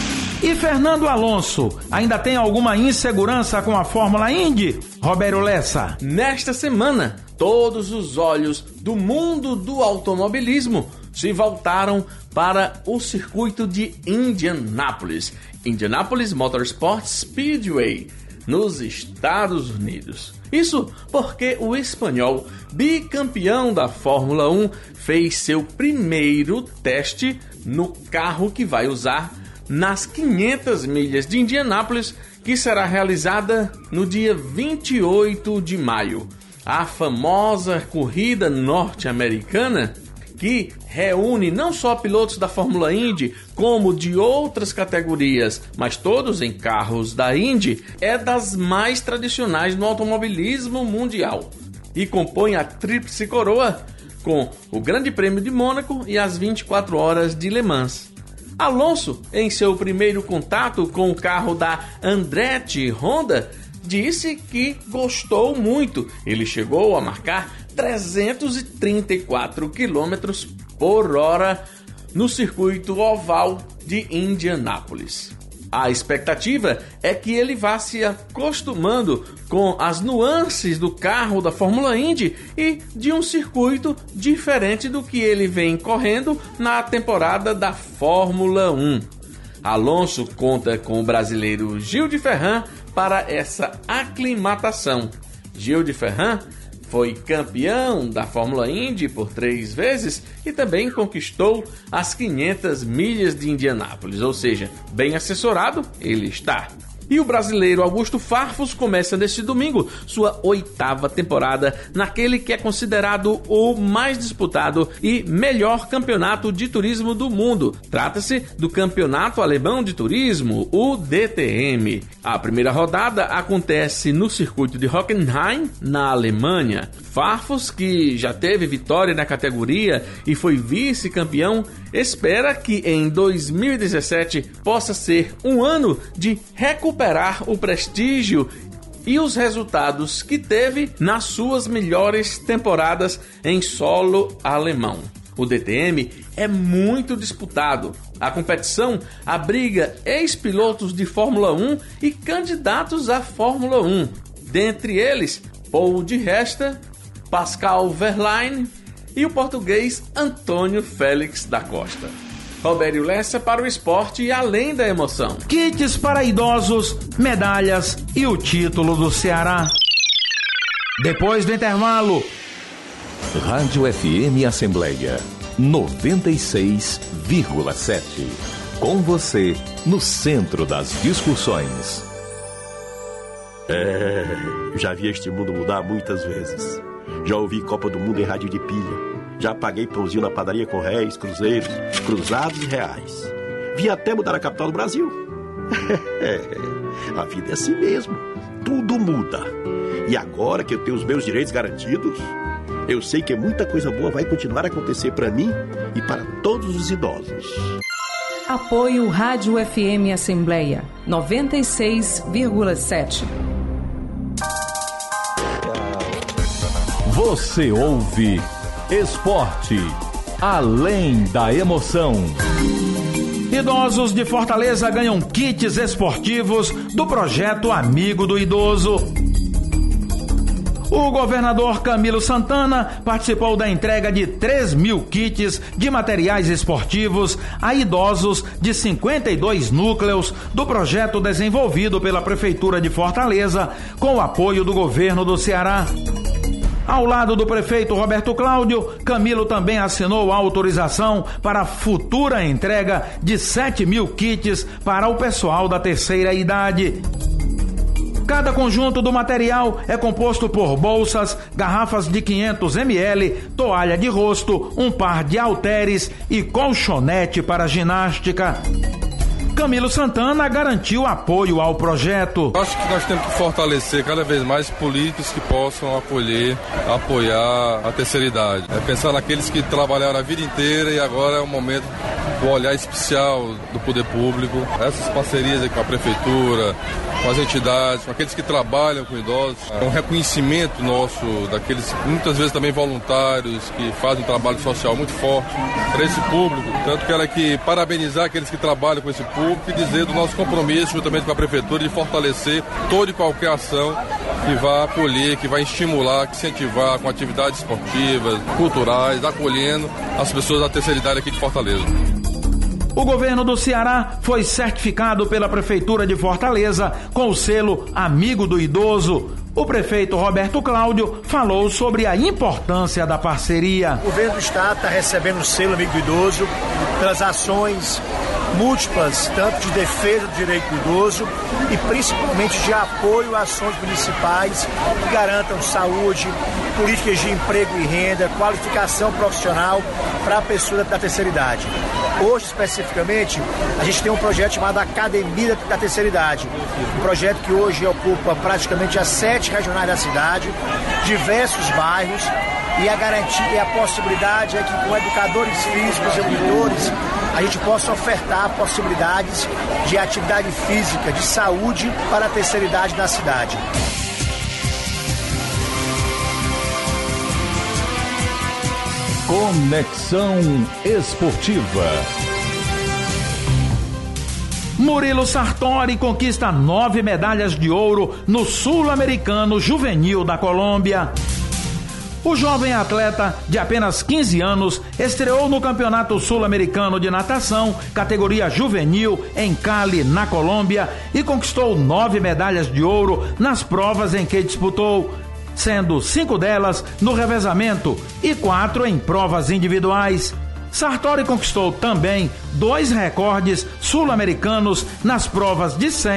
E Fernando Alonso, ainda tem alguma insegurança com a Fórmula Indy? Roberto Lessa. Nesta semana, todos os olhos do mundo do automobilismo se voltaram para o circuito de Indianápolis, Indianapolis Motorsport Speedway, nos Estados Unidos. Isso porque o espanhol, bicampeão da Fórmula um, fez seu primeiro teste no carro que vai usar nas quinhentas milhas de Indianápolis, que será realizada no dia vinte e oito de maio. A famosa corrida norte-americana, que reúne não só pilotos da Fórmula Indy, como de outras categorias, mas todos em carros da Indy, é das mais tradicionais no automobilismo mundial e compõe a tríplice coroa com o Grande Prêmio de Mônaco e as vinte e quatro horas de Le Mans. Alonso, em seu primeiro contato com o carro da Andretti Honda, disse que gostou muito. Ele chegou a marcar trezentos e trinta e quatro quilômetros por hora no circuito oval de Indianápolis. A expectativa é que ele vá se acostumando com as nuances do carro da Fórmula Indy e de um circuito diferente do que ele vem correndo na temporada da Fórmula um. Alonso conta com o brasileiro Gil de Ferran para essa aclimatação. Gil de Ferran foi campeão da Fórmula Indy por três vezes e também conquistou as quinhentas milhas de Indianápolis, ou seja, bem assessorado ele está. E o brasileiro Augusto Farfus começa neste domingo sua oitava temporada naquele que é considerado o mais disputado e melhor campeonato de turismo do mundo. Trata-se do Campeonato Alemão de Turismo, o D T M. A primeira rodada acontece no circuito de Hockenheim, na Alemanha. Farfus, que já teve vitória na categoria e foi vice-campeão, espera que em dois mil e dezessete possa ser um ano de recuperar o prestígio e os resultados que teve nas suas melhores temporadas em solo alemão. O D T M é muito disputado. A competição abriga ex-pilotos de Fórmula um e candidatos à Fórmula um. Dentre eles, Paul di Resta, Pascal Wehrlein e o português Antônio Félix da Costa. Robério Lessa para o esporte e além da emoção. Kits para idosos, medalhas e o título do Ceará. Depois do intervalo. Rádio F M Assembleia noventa e seis vírgula sete. Com você no centro das discussões. É, já vi este mundo mudar muitas vezes. Já ouvi Copa do Mundo em rádio de pilha. Já paguei pãozinho na padaria com réis, cruzeiros, cruzados e reais. Vi até mudar a capital do Brasil. A vida é assim mesmo. Tudo muda. E agora que eu tenho os meus direitos garantidos, eu sei que muita coisa boa vai continuar a acontecer para mim e para todos os idosos. Apoio Rádio F M Assembleia noventa e seis vírgula sete. Você ouve Esporte, além da emoção. Idosos de Fortaleza ganham kits esportivos do projeto Amigo do Idoso. O governador Camilo Santana participou da entrega de três mil kits de materiais esportivos a idosos de cinquenta e dois núcleos do projeto desenvolvido pela Prefeitura de Fortaleza com o apoio do governo do Ceará. Ao lado do prefeito Roberto Cláudio, Camilo também assinou a autorização para a futura entrega de sete mil kits para o pessoal da terceira idade. Cada conjunto do material é composto por bolsas, garrafas de quinhentos mililitros, toalha de rosto, um par de halteres e colchonete para ginástica. Camilo Santana garantiu apoio ao projeto. Acho que nós temos que fortalecer cada vez mais políticos que possam acolher, apoiar a terceira idade. É pensar naqueles que trabalharam a vida inteira e agora é o momento do olhar especial do poder público. Essas parcerias aí com a prefeitura, com as entidades, com aqueles que trabalham com idosos. É um reconhecimento nosso daqueles, muitas vezes também voluntários, que fazem um trabalho social muito forte para esse público. Tanto quero aqui parabenizar aqueles que trabalham com esse público e dizer do nosso compromisso juntamente com a prefeitura de fortalecer toda e qualquer ação que vai acolher, que vai estimular, que incentivar com atividades esportivas, culturais, acolhendo as pessoas da terceira idade aqui de Fortaleza. O governo do Ceará foi certificado pela Prefeitura de Fortaleza com o selo Amigo do Idoso. O prefeito Roberto Cláudio falou sobre a importância da parceria. O governo do estado está recebendo o selo Amigo do Idoso pelas ações múltiplas, tanto de defesa do direito do idoso e principalmente de apoio a ações municipais que garantam saúde, políticas de emprego e renda, qualificação profissional para a pessoa da terceira idade. Hoje, especificamente, a gente tem um projeto chamado Academia da Terceira Idade, um projeto que hoje ocupa praticamente as sete regionais da cidade, diversos bairros, e a garantia e a possibilidade é que com educadores físicos e monitores a gente possa ofertar possibilidades de atividade física, de saúde para a terceira idade na cidade. Conexão Esportiva. Murilo Sartori conquista nove medalhas de ouro no Sul-Americano Juvenil da Colômbia. O jovem atleta de apenas quinze anos estreou no Campeonato Sul-Americano de Natação, categoria juvenil, em Cali, na Colômbia, e conquistou nove medalhas de ouro nas provas em que disputou, sendo cinco delas no revezamento e quatro em provas individuais. Sartori conquistou também dois recordes sul-americanos nas provas de cem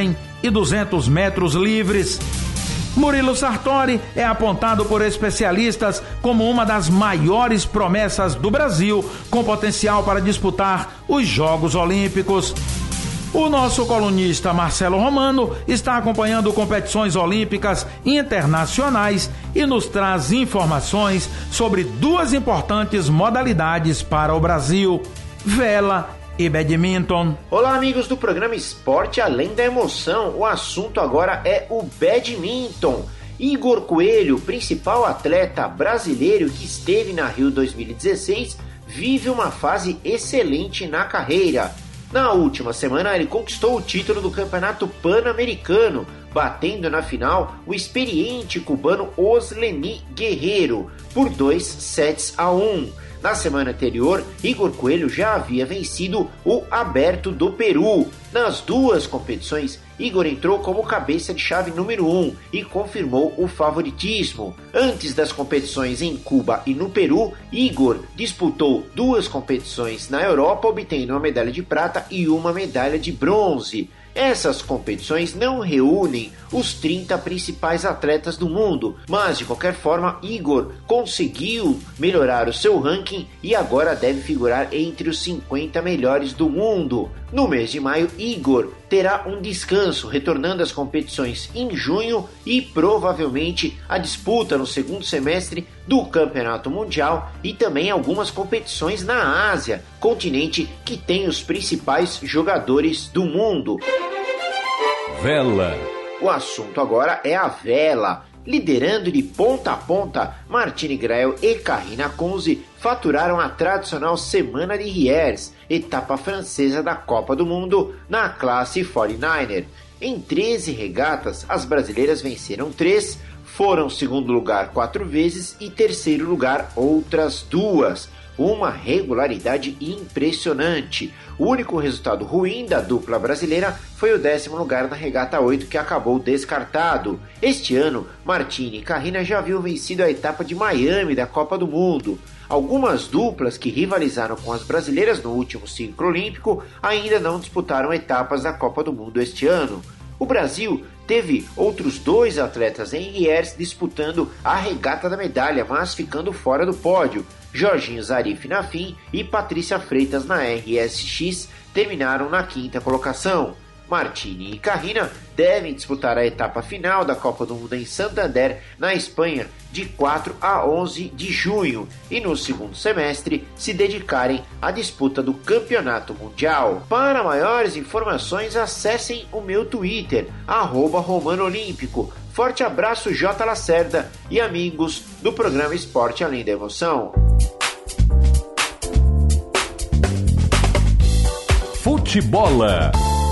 e duzentos metros livres. Murilo Sartori é apontado por especialistas como uma das maiores promessas do Brasil, com potencial para disputar os Jogos Olímpicos. O nosso colunista Marcelo Romano está acompanhando competições olímpicas internacionais e nos traz informações sobre duas importantes modalidades para o Brasil: vela e badminton. Olá, amigos do programa Esporte Além da Emoção. O assunto agora é o badminton. Igor Coelho, principal atleta brasileiro que esteve na Rio dois mil e dezesseis, vive uma fase excelente na carreira. Na última semana, ele conquistou o título do Campeonato Pan-Americano, batendo na final o experiente cubano Osleni Guerreiro por dois sets a um. Na semana anterior, Igor Coelho já havia vencido o Aberto do Peru. Nas duas competições, Igor entrou como cabeça de chave número um e confirmou o favoritismo. Antes das competições em Cuba e no Peru, Igor disputou duas competições na Europa, obtendo uma medalha de prata e uma medalha de bronze. Essas competições não reúnem os trinta principais atletas do mundo, mas de qualquer forma Igor conseguiu melhorar o seu ranking e agora deve figurar entre os cinquenta melhores do mundo. No mês de maio, Igor terá um descanso, retornando às competições em junho e provavelmente a disputa no segundo semestre do Campeonato Mundial e também algumas competições na Ásia, continente que tem os principais jogadores do mundo. Vela. O assunto agora é a vela. Liderando de ponta a ponta, Martine Grael e Karina Kunze faturaram a tradicional Semana de Hyères, etapa francesa da Copa do Mundo na classe quarenta e nove. Em treze regatas, as brasileiras venceram três, foram segundo lugar quatro vezes e terceiro lugar outras duas. Uma regularidade impressionante. O único resultado ruim da dupla brasileira foi o décimo lugar na regata oito, que acabou descartado. Este ano, Martine e Karina já haviam vencido a etapa de Miami da Copa do Mundo. Algumas duplas que rivalizaram com as brasileiras no último ciclo olímpico ainda não disputaram etapas da Copa do Mundo este ano. O Brasil teve outros dois atletas em Hyères disputando a regata da medalha, mas ficando fora do pódio. Jorginho Zarif na FIM e Patrícia Freitas na R S X terminaram na quinta colocação. Martine e Karina devem disputar a etapa final da Copa do Mundo em Santander, na Espanha, de quatro a onze de junho, e no segundo semestre se dedicarem à disputa do Campeonato Mundial. Para maiores informações, acessem o meu Twitter, arroba Romano Olímpico. Forte abraço, J. Lacerda e amigos do programa Esporte Além da Emoção. Futebola.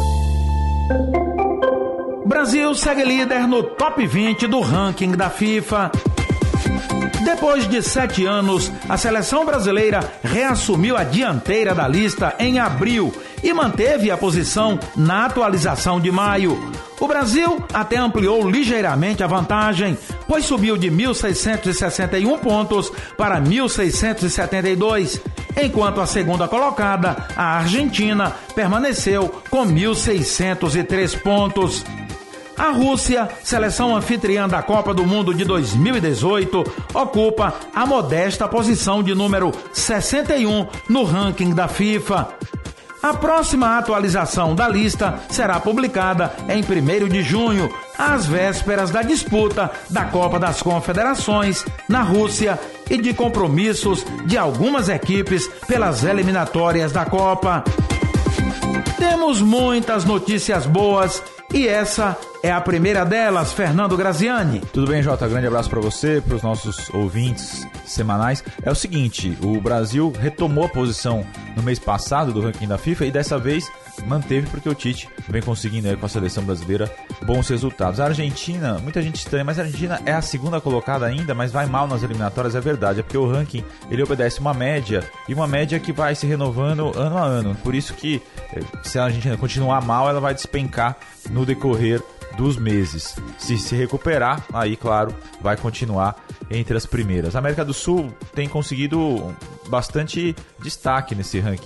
Brasil segue líder no top vinte do ranking da FIFA. Depois de sete anos, a seleção brasileira reassumiu a dianteira da lista em abril e manteve a posição na atualização de maio. O Brasil até ampliou ligeiramente a vantagem, pois subiu de mil seiscentos e sessenta e um pontos para mil seiscentos e setenta e dois, enquanto a segunda colocada, a Argentina, permaneceu com mil seiscentos e três pontos. A Rússia, seleção anfitriã da Copa do Mundo de dois mil e dezoito, ocupa a modesta posição de número sessenta e um no ranking da FIFA. A próxima atualização da lista será publicada em primeiro de junho, às vésperas da disputa da Copa das Confederações na Rússia e de compromissos de algumas equipes pelas eliminatórias da Copa. Temos muitas notícias boas e essa é a primeira delas, Fernando Graziani. Tudo bem, Jota? Grande abraço para você, para os nossos ouvintes semanais. É o seguinte, o Brasil retomou a posição no mês passado do ranking da FIFA e dessa vez manteve porque o Tite vem conseguindo aí, com a seleção brasileira, bons resultados. A Argentina, muita gente estranha, mas a Argentina é a segunda colocada ainda, mas vai mal nas eliminatórias, é verdade. É porque o ranking, ele obedece uma média, e uma média que vai se renovando ano a ano. Por isso que, se a Argentina continuar mal, ela vai despencar no decorrer dos meses. Se se recuperar, aí, claro, vai continuar entre as primeiras. A América do Sul tem conseguido bastante destaque nesse ranking.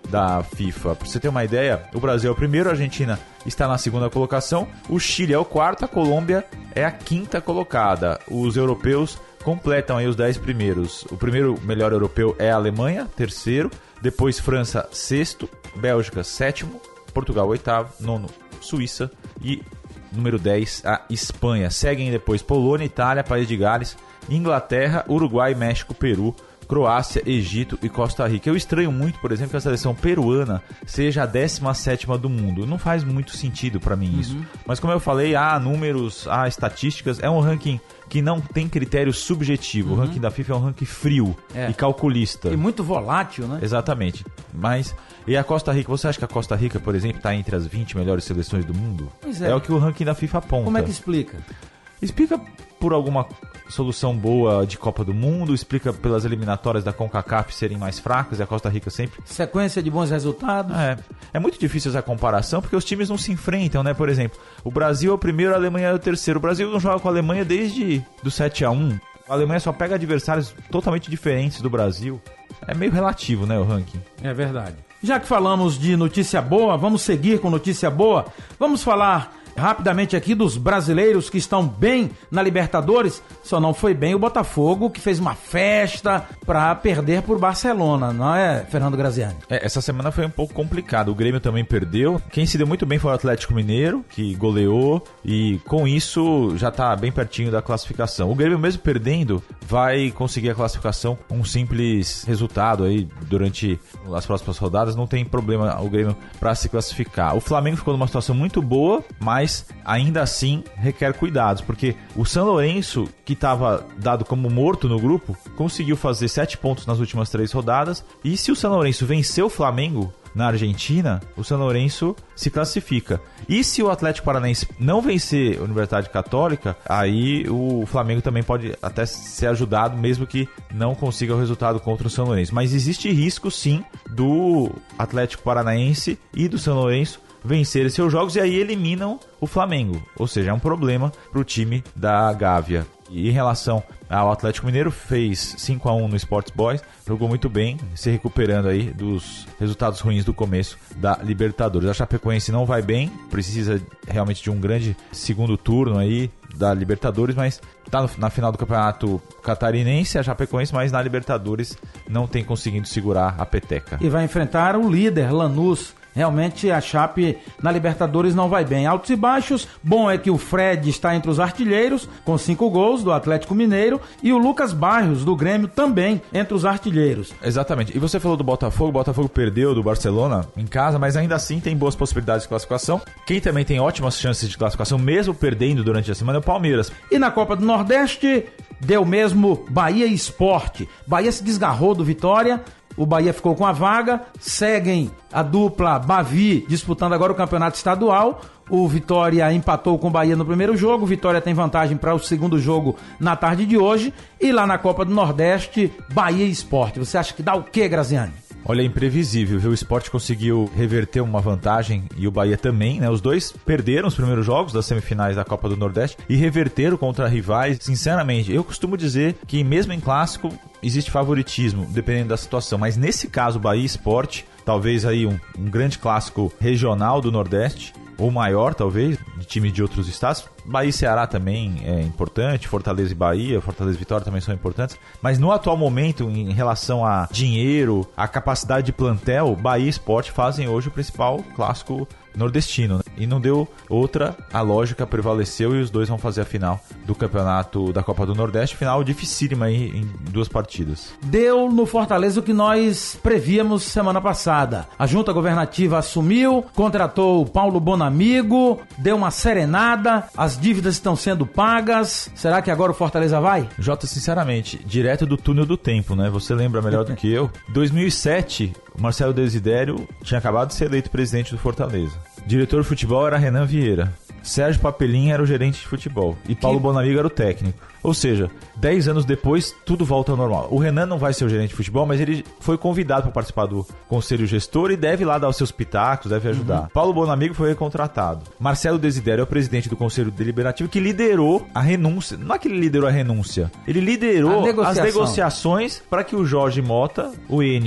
da FIFA. Pra você ter uma ideia, o Brasil é o primeiro, a Argentina está na segunda colocação, o Chile é o quarto, a Colômbia é a quinta colocada. Os europeus completam aí os dez primeiros. O primeiro melhor europeu é a Alemanha, terceiro, depois França, sexto, Bélgica, sétimo, Portugal, oitavo, nono, Suíça e número dez, a Espanha. Seguem depois Polônia, Itália, País de Gales, Inglaterra, Uruguai, México, Peru, Croácia, Egito e Costa Rica. Eu estranho muito, por exemplo, que a seleção peruana seja a décima sétima do mundo. Não faz muito sentido para mim isso. Uhum. Mas como eu falei, há números, há estatísticas. É um ranking que não tem critério subjetivo. Uhum. O ranking da FIFA é um ranking frio é. e calculista. E muito volátil, né? Exatamente. Mas, e a Costa Rica? Você acha que a Costa Rica, por exemplo, está entre as vinte melhores seleções do mundo? Pois é. É o que o ranking da FIFA aponta. Como é que explica? Explica por alguma solução boa de Copa do Mundo, explica pelas eliminatórias da CONCACAF serem mais fracas e a Costa Rica sempre... Sequência de bons resultados. É, é muito difícil essa comparação porque os times não se enfrentam, né? Por exemplo, o Brasil é o primeiro, a Alemanha é o terceiro. O Brasil não joga com a Alemanha desde do sete a um. A Alemanha só pega adversários totalmente diferentes do Brasil. É meio relativo, né, o ranking. É verdade. Já que falamos de notícia boa, vamos seguir com notícia boa. Vamos falar rapidamente aqui dos brasileiros que estão bem na Libertadores. Só não foi bem o Botafogo, que fez uma festa para perder por Barcelona, não é, Fernando Graziani? É, essa semana foi um pouco complicado. O Grêmio também perdeu. Quem se deu muito bem foi o Atlético Mineiro, que goleou e com isso já está bem pertinho da classificação. O Grêmio, mesmo perdendo, vai conseguir a classificação com um simples resultado aí durante as próximas rodadas. Não tem problema o Grêmio para se classificar. O Flamengo ficou numa situação muito boa, mas ainda assim requer cuidados, porque o São Lourenço, que estava dado como morto no grupo, conseguiu fazer sete pontos nas últimas três rodadas, e se o São Lourenço vencer o Flamengo na Argentina, o São Lourenço se classifica. E se o Atlético Paranaense não vencer a Universidade Católica, aí o Flamengo também pode até ser ajudado, mesmo que não consiga o resultado contra o São Lourenço. Mas existe risco sim do Atlético Paranaense e do São Lourenço vencerem seus jogos e aí eliminam o Flamengo. Ou seja, é um problema para o time da Gávea. E em relação ao Atlético Mineiro, fez cinco a um no Sports Boys, jogou muito bem, se recuperando aí dos resultados ruins do começo da Libertadores. A Chapecoense não vai bem, precisa realmente de um grande segundo turno aí da Libertadores, mas está na final do Campeonato Catarinense, a Chapecoense, mas na Libertadores não tem conseguido segurar a peteca. E vai enfrentar o líder, Lanús. Realmente a Chape na Libertadores não vai bem. Altos e baixos. Bom é que o Fred está entre os artilheiros, com cinco gols do Atlético Mineiro, e o Lucas Barrios, do Grêmio, também entre os artilheiros. Exatamente. E você falou do Botafogo. O Botafogo perdeu do Barcelona em casa, mas ainda assim tem boas possibilidades de classificação. Quem também tem ótimas chances de classificação, mesmo perdendo durante a semana, é o Palmeiras. E na Copa do Nordeste, deu mesmo Bahia e Sport. Bahia se desgarrou do Vitória. O Bahia ficou com a vaga, seguem a dupla Bavi disputando agora o campeonato estadual. O Vitória empatou com o Bahia no primeiro jogo, o Vitória tem vantagem para o segundo jogo na tarde de hoje. E lá na Copa do Nordeste, Bahia e Sport. Você acha que dá o quê, Graziani? Olha, é imprevisível, viu? O Sport conseguiu reverter uma vantagem e o Bahia também, né? Os dois perderam os primeiros jogos das semifinais da Copa do Nordeste e reverteram contra rivais. Sinceramente, eu costumo dizer que mesmo em clássico existe favoritismo, dependendo da situação. Mas nesse caso, Bahia e Sport, talvez aí um, um grande clássico regional do Nordeste, ou maior talvez, de time de outros estados. Bahia e Ceará também é importante, Fortaleza e Bahia, Fortaleza e Vitória também são importantes, mas no atual momento, em relação a dinheiro, a capacidade de plantel, Bahia e Sport fazem hoje o principal clássico nordestino, né? E não deu outra, a lógica prevaleceu e os dois vão fazer a final do campeonato da Copa do Nordeste, final dificílima aí em duas partidas. Deu no Fortaleza o que nós prevíamos semana passada. A junta governativa assumiu, contratou o Paulo Bonamigo, deu uma serenada, as dívidas estão sendo pagas. Será que agora o Fortaleza vai? Jota, sinceramente, direto do túnel do tempo, né? Você lembra melhor do que eu. Em dois mil e sete, o Marcelo Desidério tinha acabado de ser eleito presidente do Fortaleza. Diretor de futebol era Renan Vieira. Sérgio Papelinha era o gerente de futebol. E Paulo que... Bonamigo era o técnico. Ou seja, dez anos depois, tudo volta ao normal. O Renan não vai ser o gerente de futebol, mas ele foi convidado para participar do conselho gestor e deve lá dar os seus pitacos, deve ajudar. Uhum. Paulo Bonamigo foi recontratado. Marcelo Desidério é o presidente do conselho deliberativo que liderou a renúncia. Não é que ele liderou a renúncia. Ele liderou negociação. As negociações para que o Jorge Mota, o Enio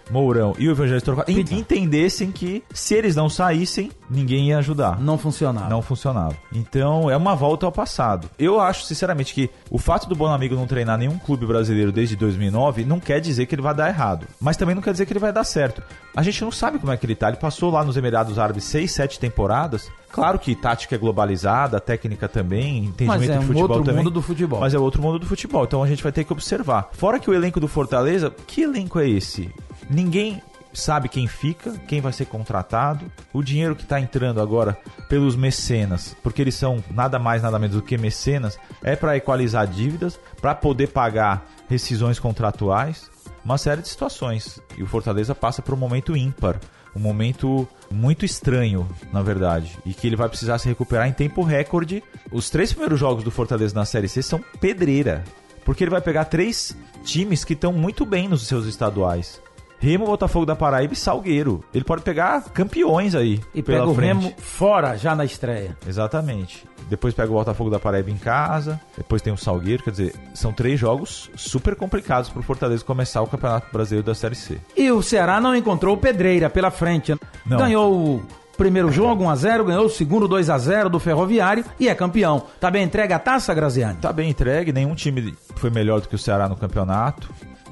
Mourão e o Evangelista Torquato entendessem que se eles não saíssem, ninguém ia ajudar. Não funcionava. Não funcionava. Então é uma volta ao passado. Eu acho, sinceramente, que o fato do Bonamigo não treinar nenhum clube brasileiro desde dois mil e nove não quer dizer que ele vai dar errado. Mas também não quer dizer que ele vai dar certo. A gente não sabe como é que ele tá. Ele passou lá nos Emirados Árabes seis, sete temporadas. Claro que tática é globalizada, técnica também, entendimento mas é de futebol um outro também. mundo do futebol. Mas é outro mundo do futebol. Então a gente vai ter que observar. Fora que o elenco do Fortaleza, que elenco é esse? Ninguém sabe quem fica, quem vai ser contratado. O dinheiro que está entrando agora pelos mecenas, porque eles são nada mais, nada menos do que mecenas, é para equalizar dívidas, para poder pagar rescisões contratuais, uma série de situações. E o Fortaleza passa por um momento ímpar, um momento muito estranho, na verdade, e que ele vai precisar se recuperar em tempo recorde. Os três primeiros jogos do Fortaleza na Série C são pedreira, porque ele vai pegar três times que estão muito bem nos seus estaduais. Remo, Botafogo da Paraíba e Salgueiro. Ele pode pegar campeões aí. E pela pega o frente. Remo fora, já na estreia. Exatamente. Depois pega o Botafogo da Paraíba em casa. Depois tem o Salgueiro. Quer dizer, são três jogos super complicados para o Fortaleza começar o Campeonato Brasileiro da Série C. E o Ceará não encontrou pedreira pela frente. Não. Ganhou o primeiro jogo um a zero, ganhou o segundo dois a zero do Ferroviário e é campeão. Tá bem entregue a taça, Graziani? Tá bem entregue. Nenhum time foi melhor do que o Ceará no campeonato.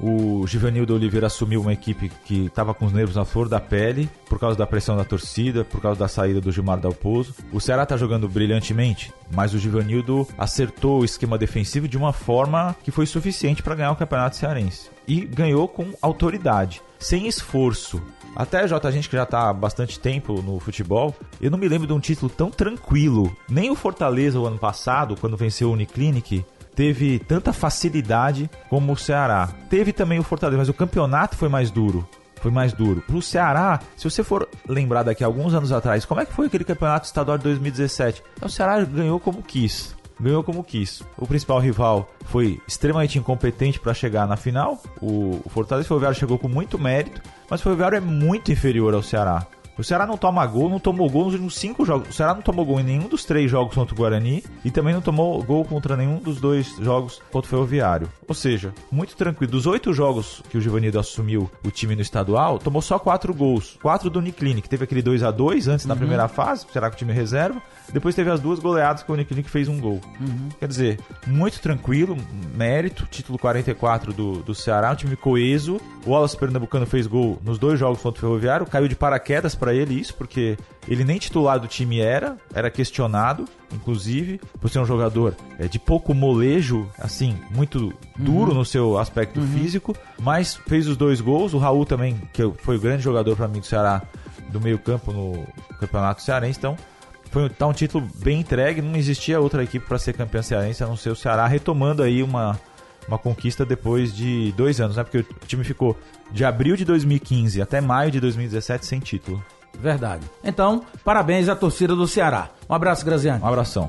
O Givanildo Oliveira assumiu uma equipe que estava com os nervos na flor da pele por causa da pressão da torcida, por causa da saída do Gilmar Dalpozo. O Ceará está jogando brilhantemente, mas o Givanildo acertou o esquema defensivo de uma forma que foi suficiente para ganhar o Campeonato Cearense. E ganhou com autoridade, sem esforço. Até, Jota, a gente que já está há bastante tempo no futebol, eu não me lembro de um título tão tranquilo. Nem o Fortaleza, o ano passado, quando venceu o Uniclinic, teve tanta facilidade como o Ceará. Teve também o Fortaleza, mas o campeonato foi mais duro. Foi mais duro. Pro Ceará, se você for lembrar daqui a alguns anos atrás, como é que foi aquele campeonato estadual de dois mil e dezessete? O Ceará ganhou como quis. Ganhou como quis. O principal rival foi extremamente incompetente para chegar na final. O Fortaleza Ferroviário chegou com muito mérito, mas o Ferroviário é muito inferior ao Ceará. O Ceará não toma gol, não tomou gol nos últimos cinco jogos. O Ceará não tomou gol em nenhum dos três jogos contra o Guarani e também não tomou gol contra nenhum dos dois jogos contra o Ferroviário. Ou seja, muito tranquilo. Dos oito jogos que o Givanildo assumiu o time no estadual, tomou só quatro gols. Quatro do Uniclinic. Teve aquele dois a dois antes, uhum. na primeira fase, será que o time reserva. Depois teve as duas goleadas que o Uniclinic fez um gol. Uhum. Quer dizer, muito tranquilo, mérito, título quarenta e quatro do, do Ceará, um time coeso. O Wallace Pernambucano fez gol nos dois jogos contra o Ferroviário, caiu de paraquedas para ele isso, porque ele nem titular do time era, era questionado, inclusive, por ser um jogador é, de pouco molejo, assim, muito duro uhum. no seu aspecto uhum. físico, mas fez os dois gols. O Raul também, que foi o grande jogador para mim do Ceará, do meio campo no Campeonato Cearense, então foi tá um título bem entregue. Não existia outra equipe para ser campeã cearense a não ser o Ceará, retomando aí uma, uma conquista depois de dois anos, né? Porque o time ficou de abril de dois mil e quinze até maio de dois mil e dezessete sem título. Verdade. Então, parabéns à torcida do Ceará. Um abraço, Graziani. Um abração.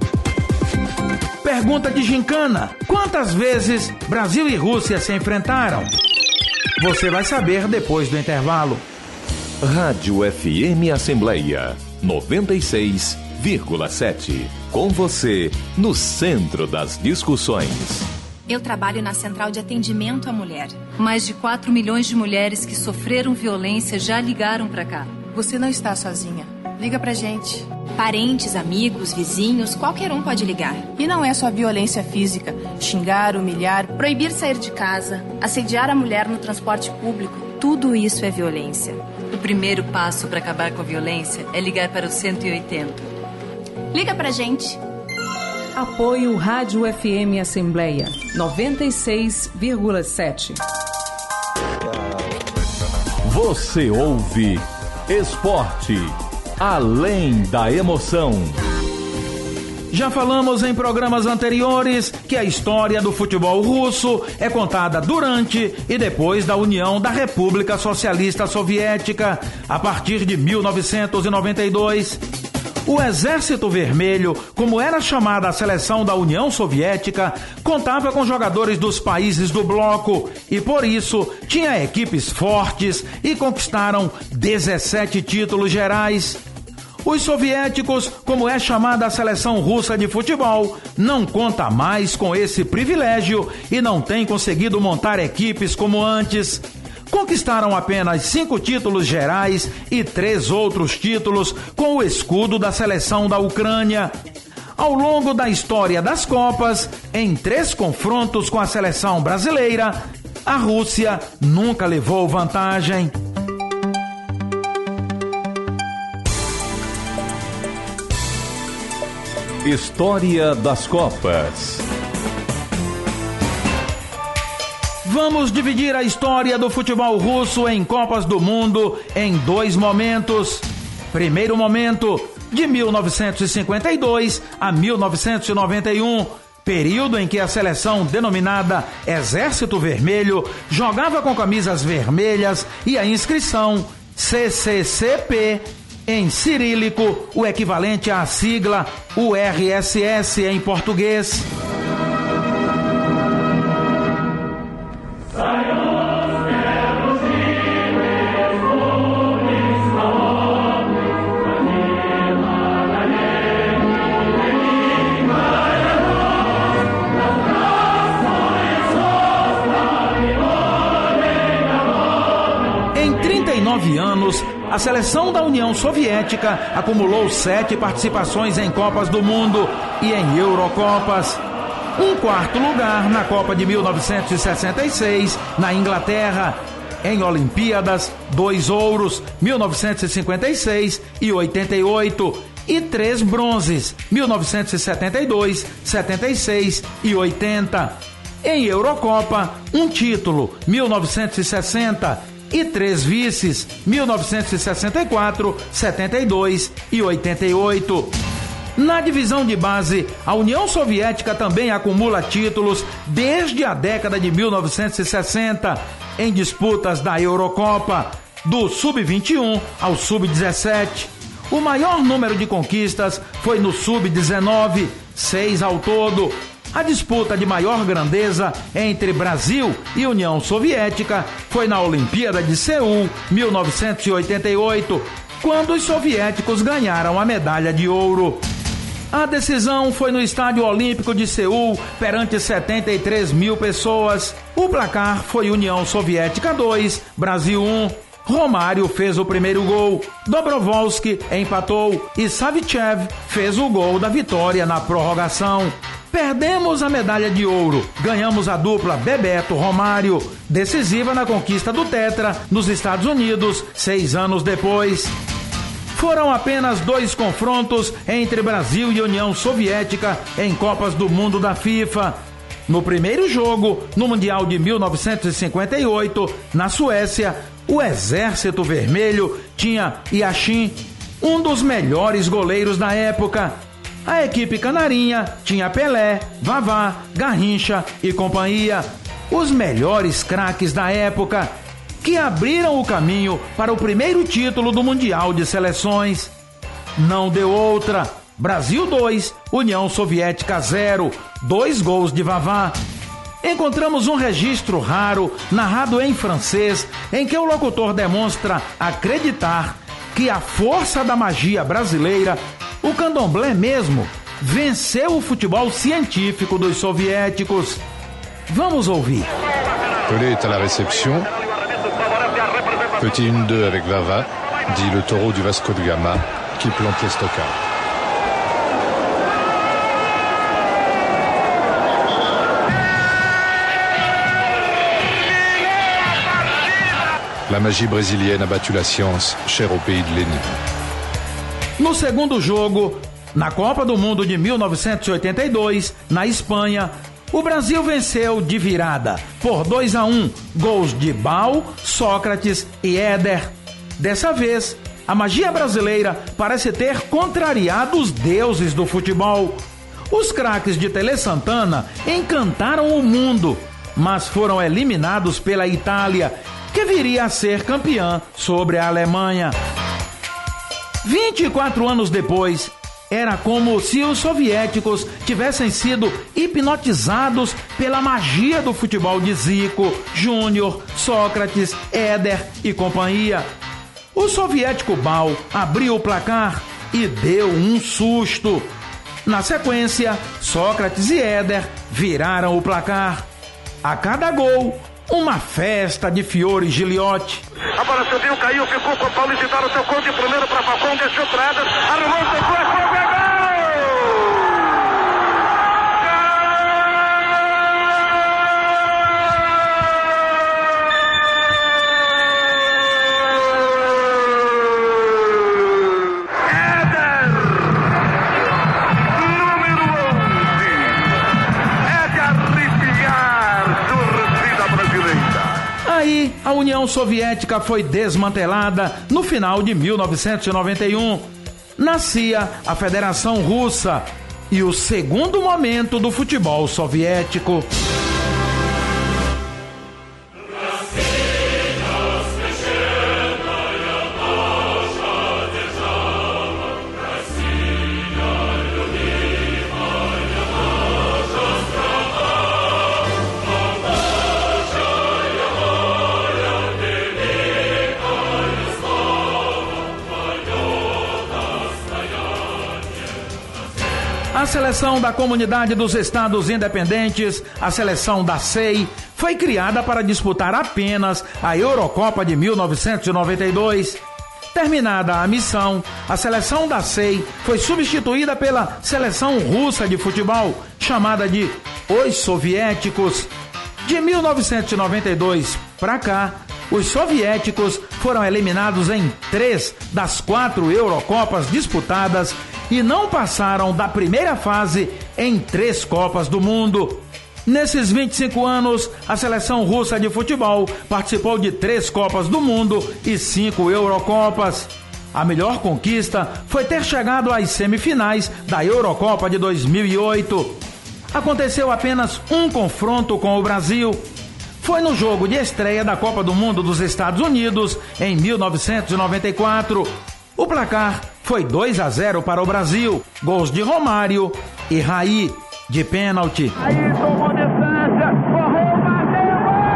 Pergunta de gincana: quantas vezes Brasil e Rússia se enfrentaram? Você vai saber depois do intervalo. Rádio F M Assembleia noventa e seis vírgula sete. Com você, no centro das discussões. Eu trabalho na Central de Atendimento à Mulher. Mais de quatro milhões de mulheres que sofreram violência já ligaram pra cá. Você não está sozinha. Liga pra gente. Parentes, amigos, vizinhos, qualquer um pode ligar. E não é só violência física. Xingar, humilhar, proibir sair de casa, assediar a mulher no transporte público. Tudo isso é violência. O primeiro passo para acabar com a violência é ligar para o cento e oitenta. Liga pra gente. Apoio Rádio F M Assembleia noventa e seis vírgula sete. Você ouve Esporte, além da emoção. Já falamos em programas anteriores que a história do futebol russo é contada durante e depois da união da República Socialista Soviética, a partir de mil novecentos e noventa e dois. O Exército Vermelho, como era chamada a seleção da União Soviética, contava com jogadores dos países do bloco e, por isso, tinha equipes fortes e conquistaram dezessete títulos gerais. Os soviéticos, como é chamada a seleção russa de futebol, não conta mais com esse privilégio e não tem conseguido montar equipes como antes. conquistaram apenas cinco títulos gerais e três outros títulos com o escudo da seleção da Ucrânia. Ao longo da história das Copas, em três confrontos com a seleção brasileira, a Rússia nunca levou vantagem. História das Copas. Vamos dividir a história do futebol russo em Copas do Mundo em dois momentos. Primeiro momento, de mil novecentos e cinquenta e dois a mil novecentos e noventa e um, período em que a seleção denominada Exército Vermelho jogava com camisas vermelhas e a inscrição C C C P em cirílico, o equivalente à sigla U R S S em português. Em trinta e nove anos, a seleção da União Soviética acumulou sete participações em Copas do Mundo e em Eurocopas. Um quarto lugar na Copa de mil novecentos e sessenta e seis, na Inglaterra. Em Olimpíadas, dois ouros, mil novecentos e cinquenta e seis e oitenta e oito, e três bronzes, mil novecentos e setenta e dois, setenta e seis e oitenta. Em Eurocopa, um título, mil novecentos e sessenta, e três vices, mil novecentos e sessenta e quatro, setenta e dois e oitenta e oito. Na divisão de base, a União Soviética também acumula títulos desde a década de mil novecentos e sessenta, em disputas da Eurocopa, do sub vinte e um ao sub dezessete. O maior número de conquistas foi no sub dezenove, seis ao todo. A disputa de maior grandeza entre Brasil e União Soviética foi na Olimpíada de Seul, mil novecentos e oitenta e oito, quando os soviéticos ganharam a medalha de ouro. A decisão foi no Estádio Olímpico de Seul, perante setenta e três mil pessoas. O placar foi União Soviética dois, Brasil um. Romário fez o primeiro gol, Dobrovolski empatou e Savichev fez o gol da vitória na prorrogação. Perdemos a medalha de ouro, ganhamos a dupla Bebeto-Romário, decisiva na conquista do Tetra nos Estados Unidos, seis anos depois. Foram apenas dois confrontos entre Brasil e União Soviética em Copas do Mundo da FIFA. No primeiro jogo, no Mundial de mil novecentos e cinquenta e oito, na Suécia, o Exército Vermelho tinha Yashin, um dos melhores goleiros da época. A equipe canarinha tinha Pelé, Vavá, Garrincha e companhia, os melhores craques da época, que abriram o caminho para o primeiro título do Mundial de Seleções. Não deu outra. Brasil dois, União Soviética zero, dois gols de Vavá. Encontramos um registro raro, narrado em francês, em que o locutor demonstra acreditar que a força da magia brasileira, o candomblé mesmo, venceu o futebol científico dos soviéticos. Vamos ouvir. Pelé est à la réception. Petit un deux avec Vava, dit le taureau du Vasco de Gama, qui plante l'estocade. La magie brésilienne a battu la science, chère au pays de Lénine. No segundo jogo, na Copa do Mundo de mil novecentos e oitenta e dois, na Espanha, o Brasil venceu de virada por dois a um, gols de Bal, Sócrates e Éder. Dessa vez, a magia brasileira parece ter contrariado os deuses do futebol. Os craques de Tele Santana encantaram o mundo, mas foram eliminados pela Itália, que viria a ser campeã sobre a Alemanha. vinte e quatro anos depois, era como se os soviéticos tivessem sido hipnotizados pela magia do futebol de Zico, Júnior, Sócrates, Éder e companhia. O soviético Bal abriu o placar e deu um susto. Na sequência, Sócrates e Éder viraram o placar. A cada gol, uma festa de Fiore Giliotti. A bola subiu, caiu, ficou com o Paulo Isidoro, tocou de primeiro para Falcão, deixou para Eder, arrumou, tocou, foi, foi, gol! Aí, a União Soviética foi desmantelada no final de mil novecentos e noventa e um. Nascia a Federação Russa e o segundo momento do futebol soviético. A seleção da Comunidade dos Estados Independentes, a seleção da C E I, foi criada para disputar apenas a Eurocopa de mil novecentos e noventa e dois. Terminada a missão, a seleção da C E I foi substituída pela seleção russa de futebol, chamada de Os Soviéticos. De mil novecentos e noventa e dois para cá, os soviéticos foram eliminados em três das quatro Eurocopas disputadas e não passaram da primeira fase em três Copas do Mundo. Nesses vinte e cinco anos, a seleção russa de futebol participou de três Copas do Mundo e cinco Eurocopas. A melhor conquista foi ter chegado às semifinais da Eurocopa de dois mil e oito. Aconteceu apenas um confronto com o Brasil. Foi no jogo de estreia da Copa do Mundo dos Estados Unidos em mil novecentos e noventa e quatro. O placar foi dois a zero para o Brasil, gols de Romário e Raí de pênalti. Aí tomou distância, correu, bateu,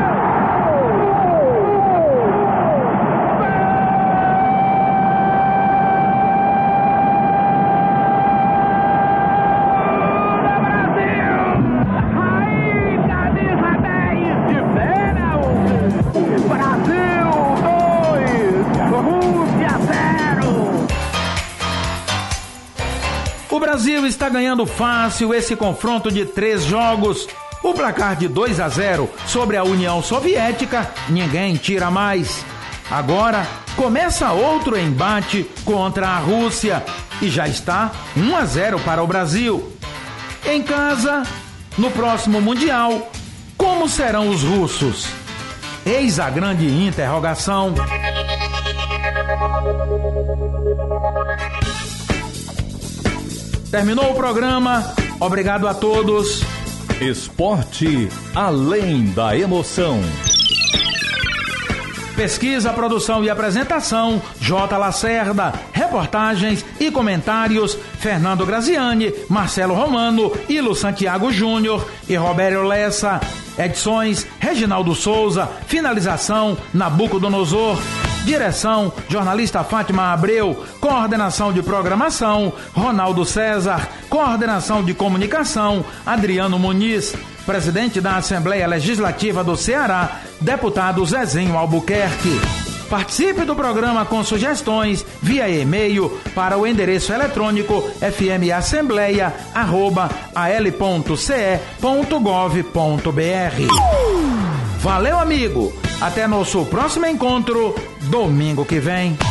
O Brasil está ganhando fácil esse confronto de três jogos. O placar de dois a zero sobre a União Soviética, ninguém tira mais. Agora começa outro embate contra a Rússia e já está um a zero para o Brasil. Em casa, no próximo Mundial, como serão os russos? Eis a grande interrogação. Terminou o programa. Obrigado a todos. Esporte além da emoção. Pesquisa, produção e apresentação, J. Lacerda. Reportagens e comentários, Fernando Graziani, Marcelo Romano, Ilo Santiago Júnior e Robério Lessa. Edições, Reginaldo Souza. Finalização, Nabucodonosor. Direção, jornalista Fátima Abreu. Coordenação de programação, Ronaldo César. Coordenação de comunicação, Adriano Muniz. Presidente da Assembleia Legislativa do Ceará, deputado Zezinho Albuquerque. Participe do programa com sugestões via e-mail para o endereço eletrônico f m assembleia arroba a l ponto c e ponto gov ponto b r. Valeu, amigo! Até nosso próximo encontro, domingo que vem.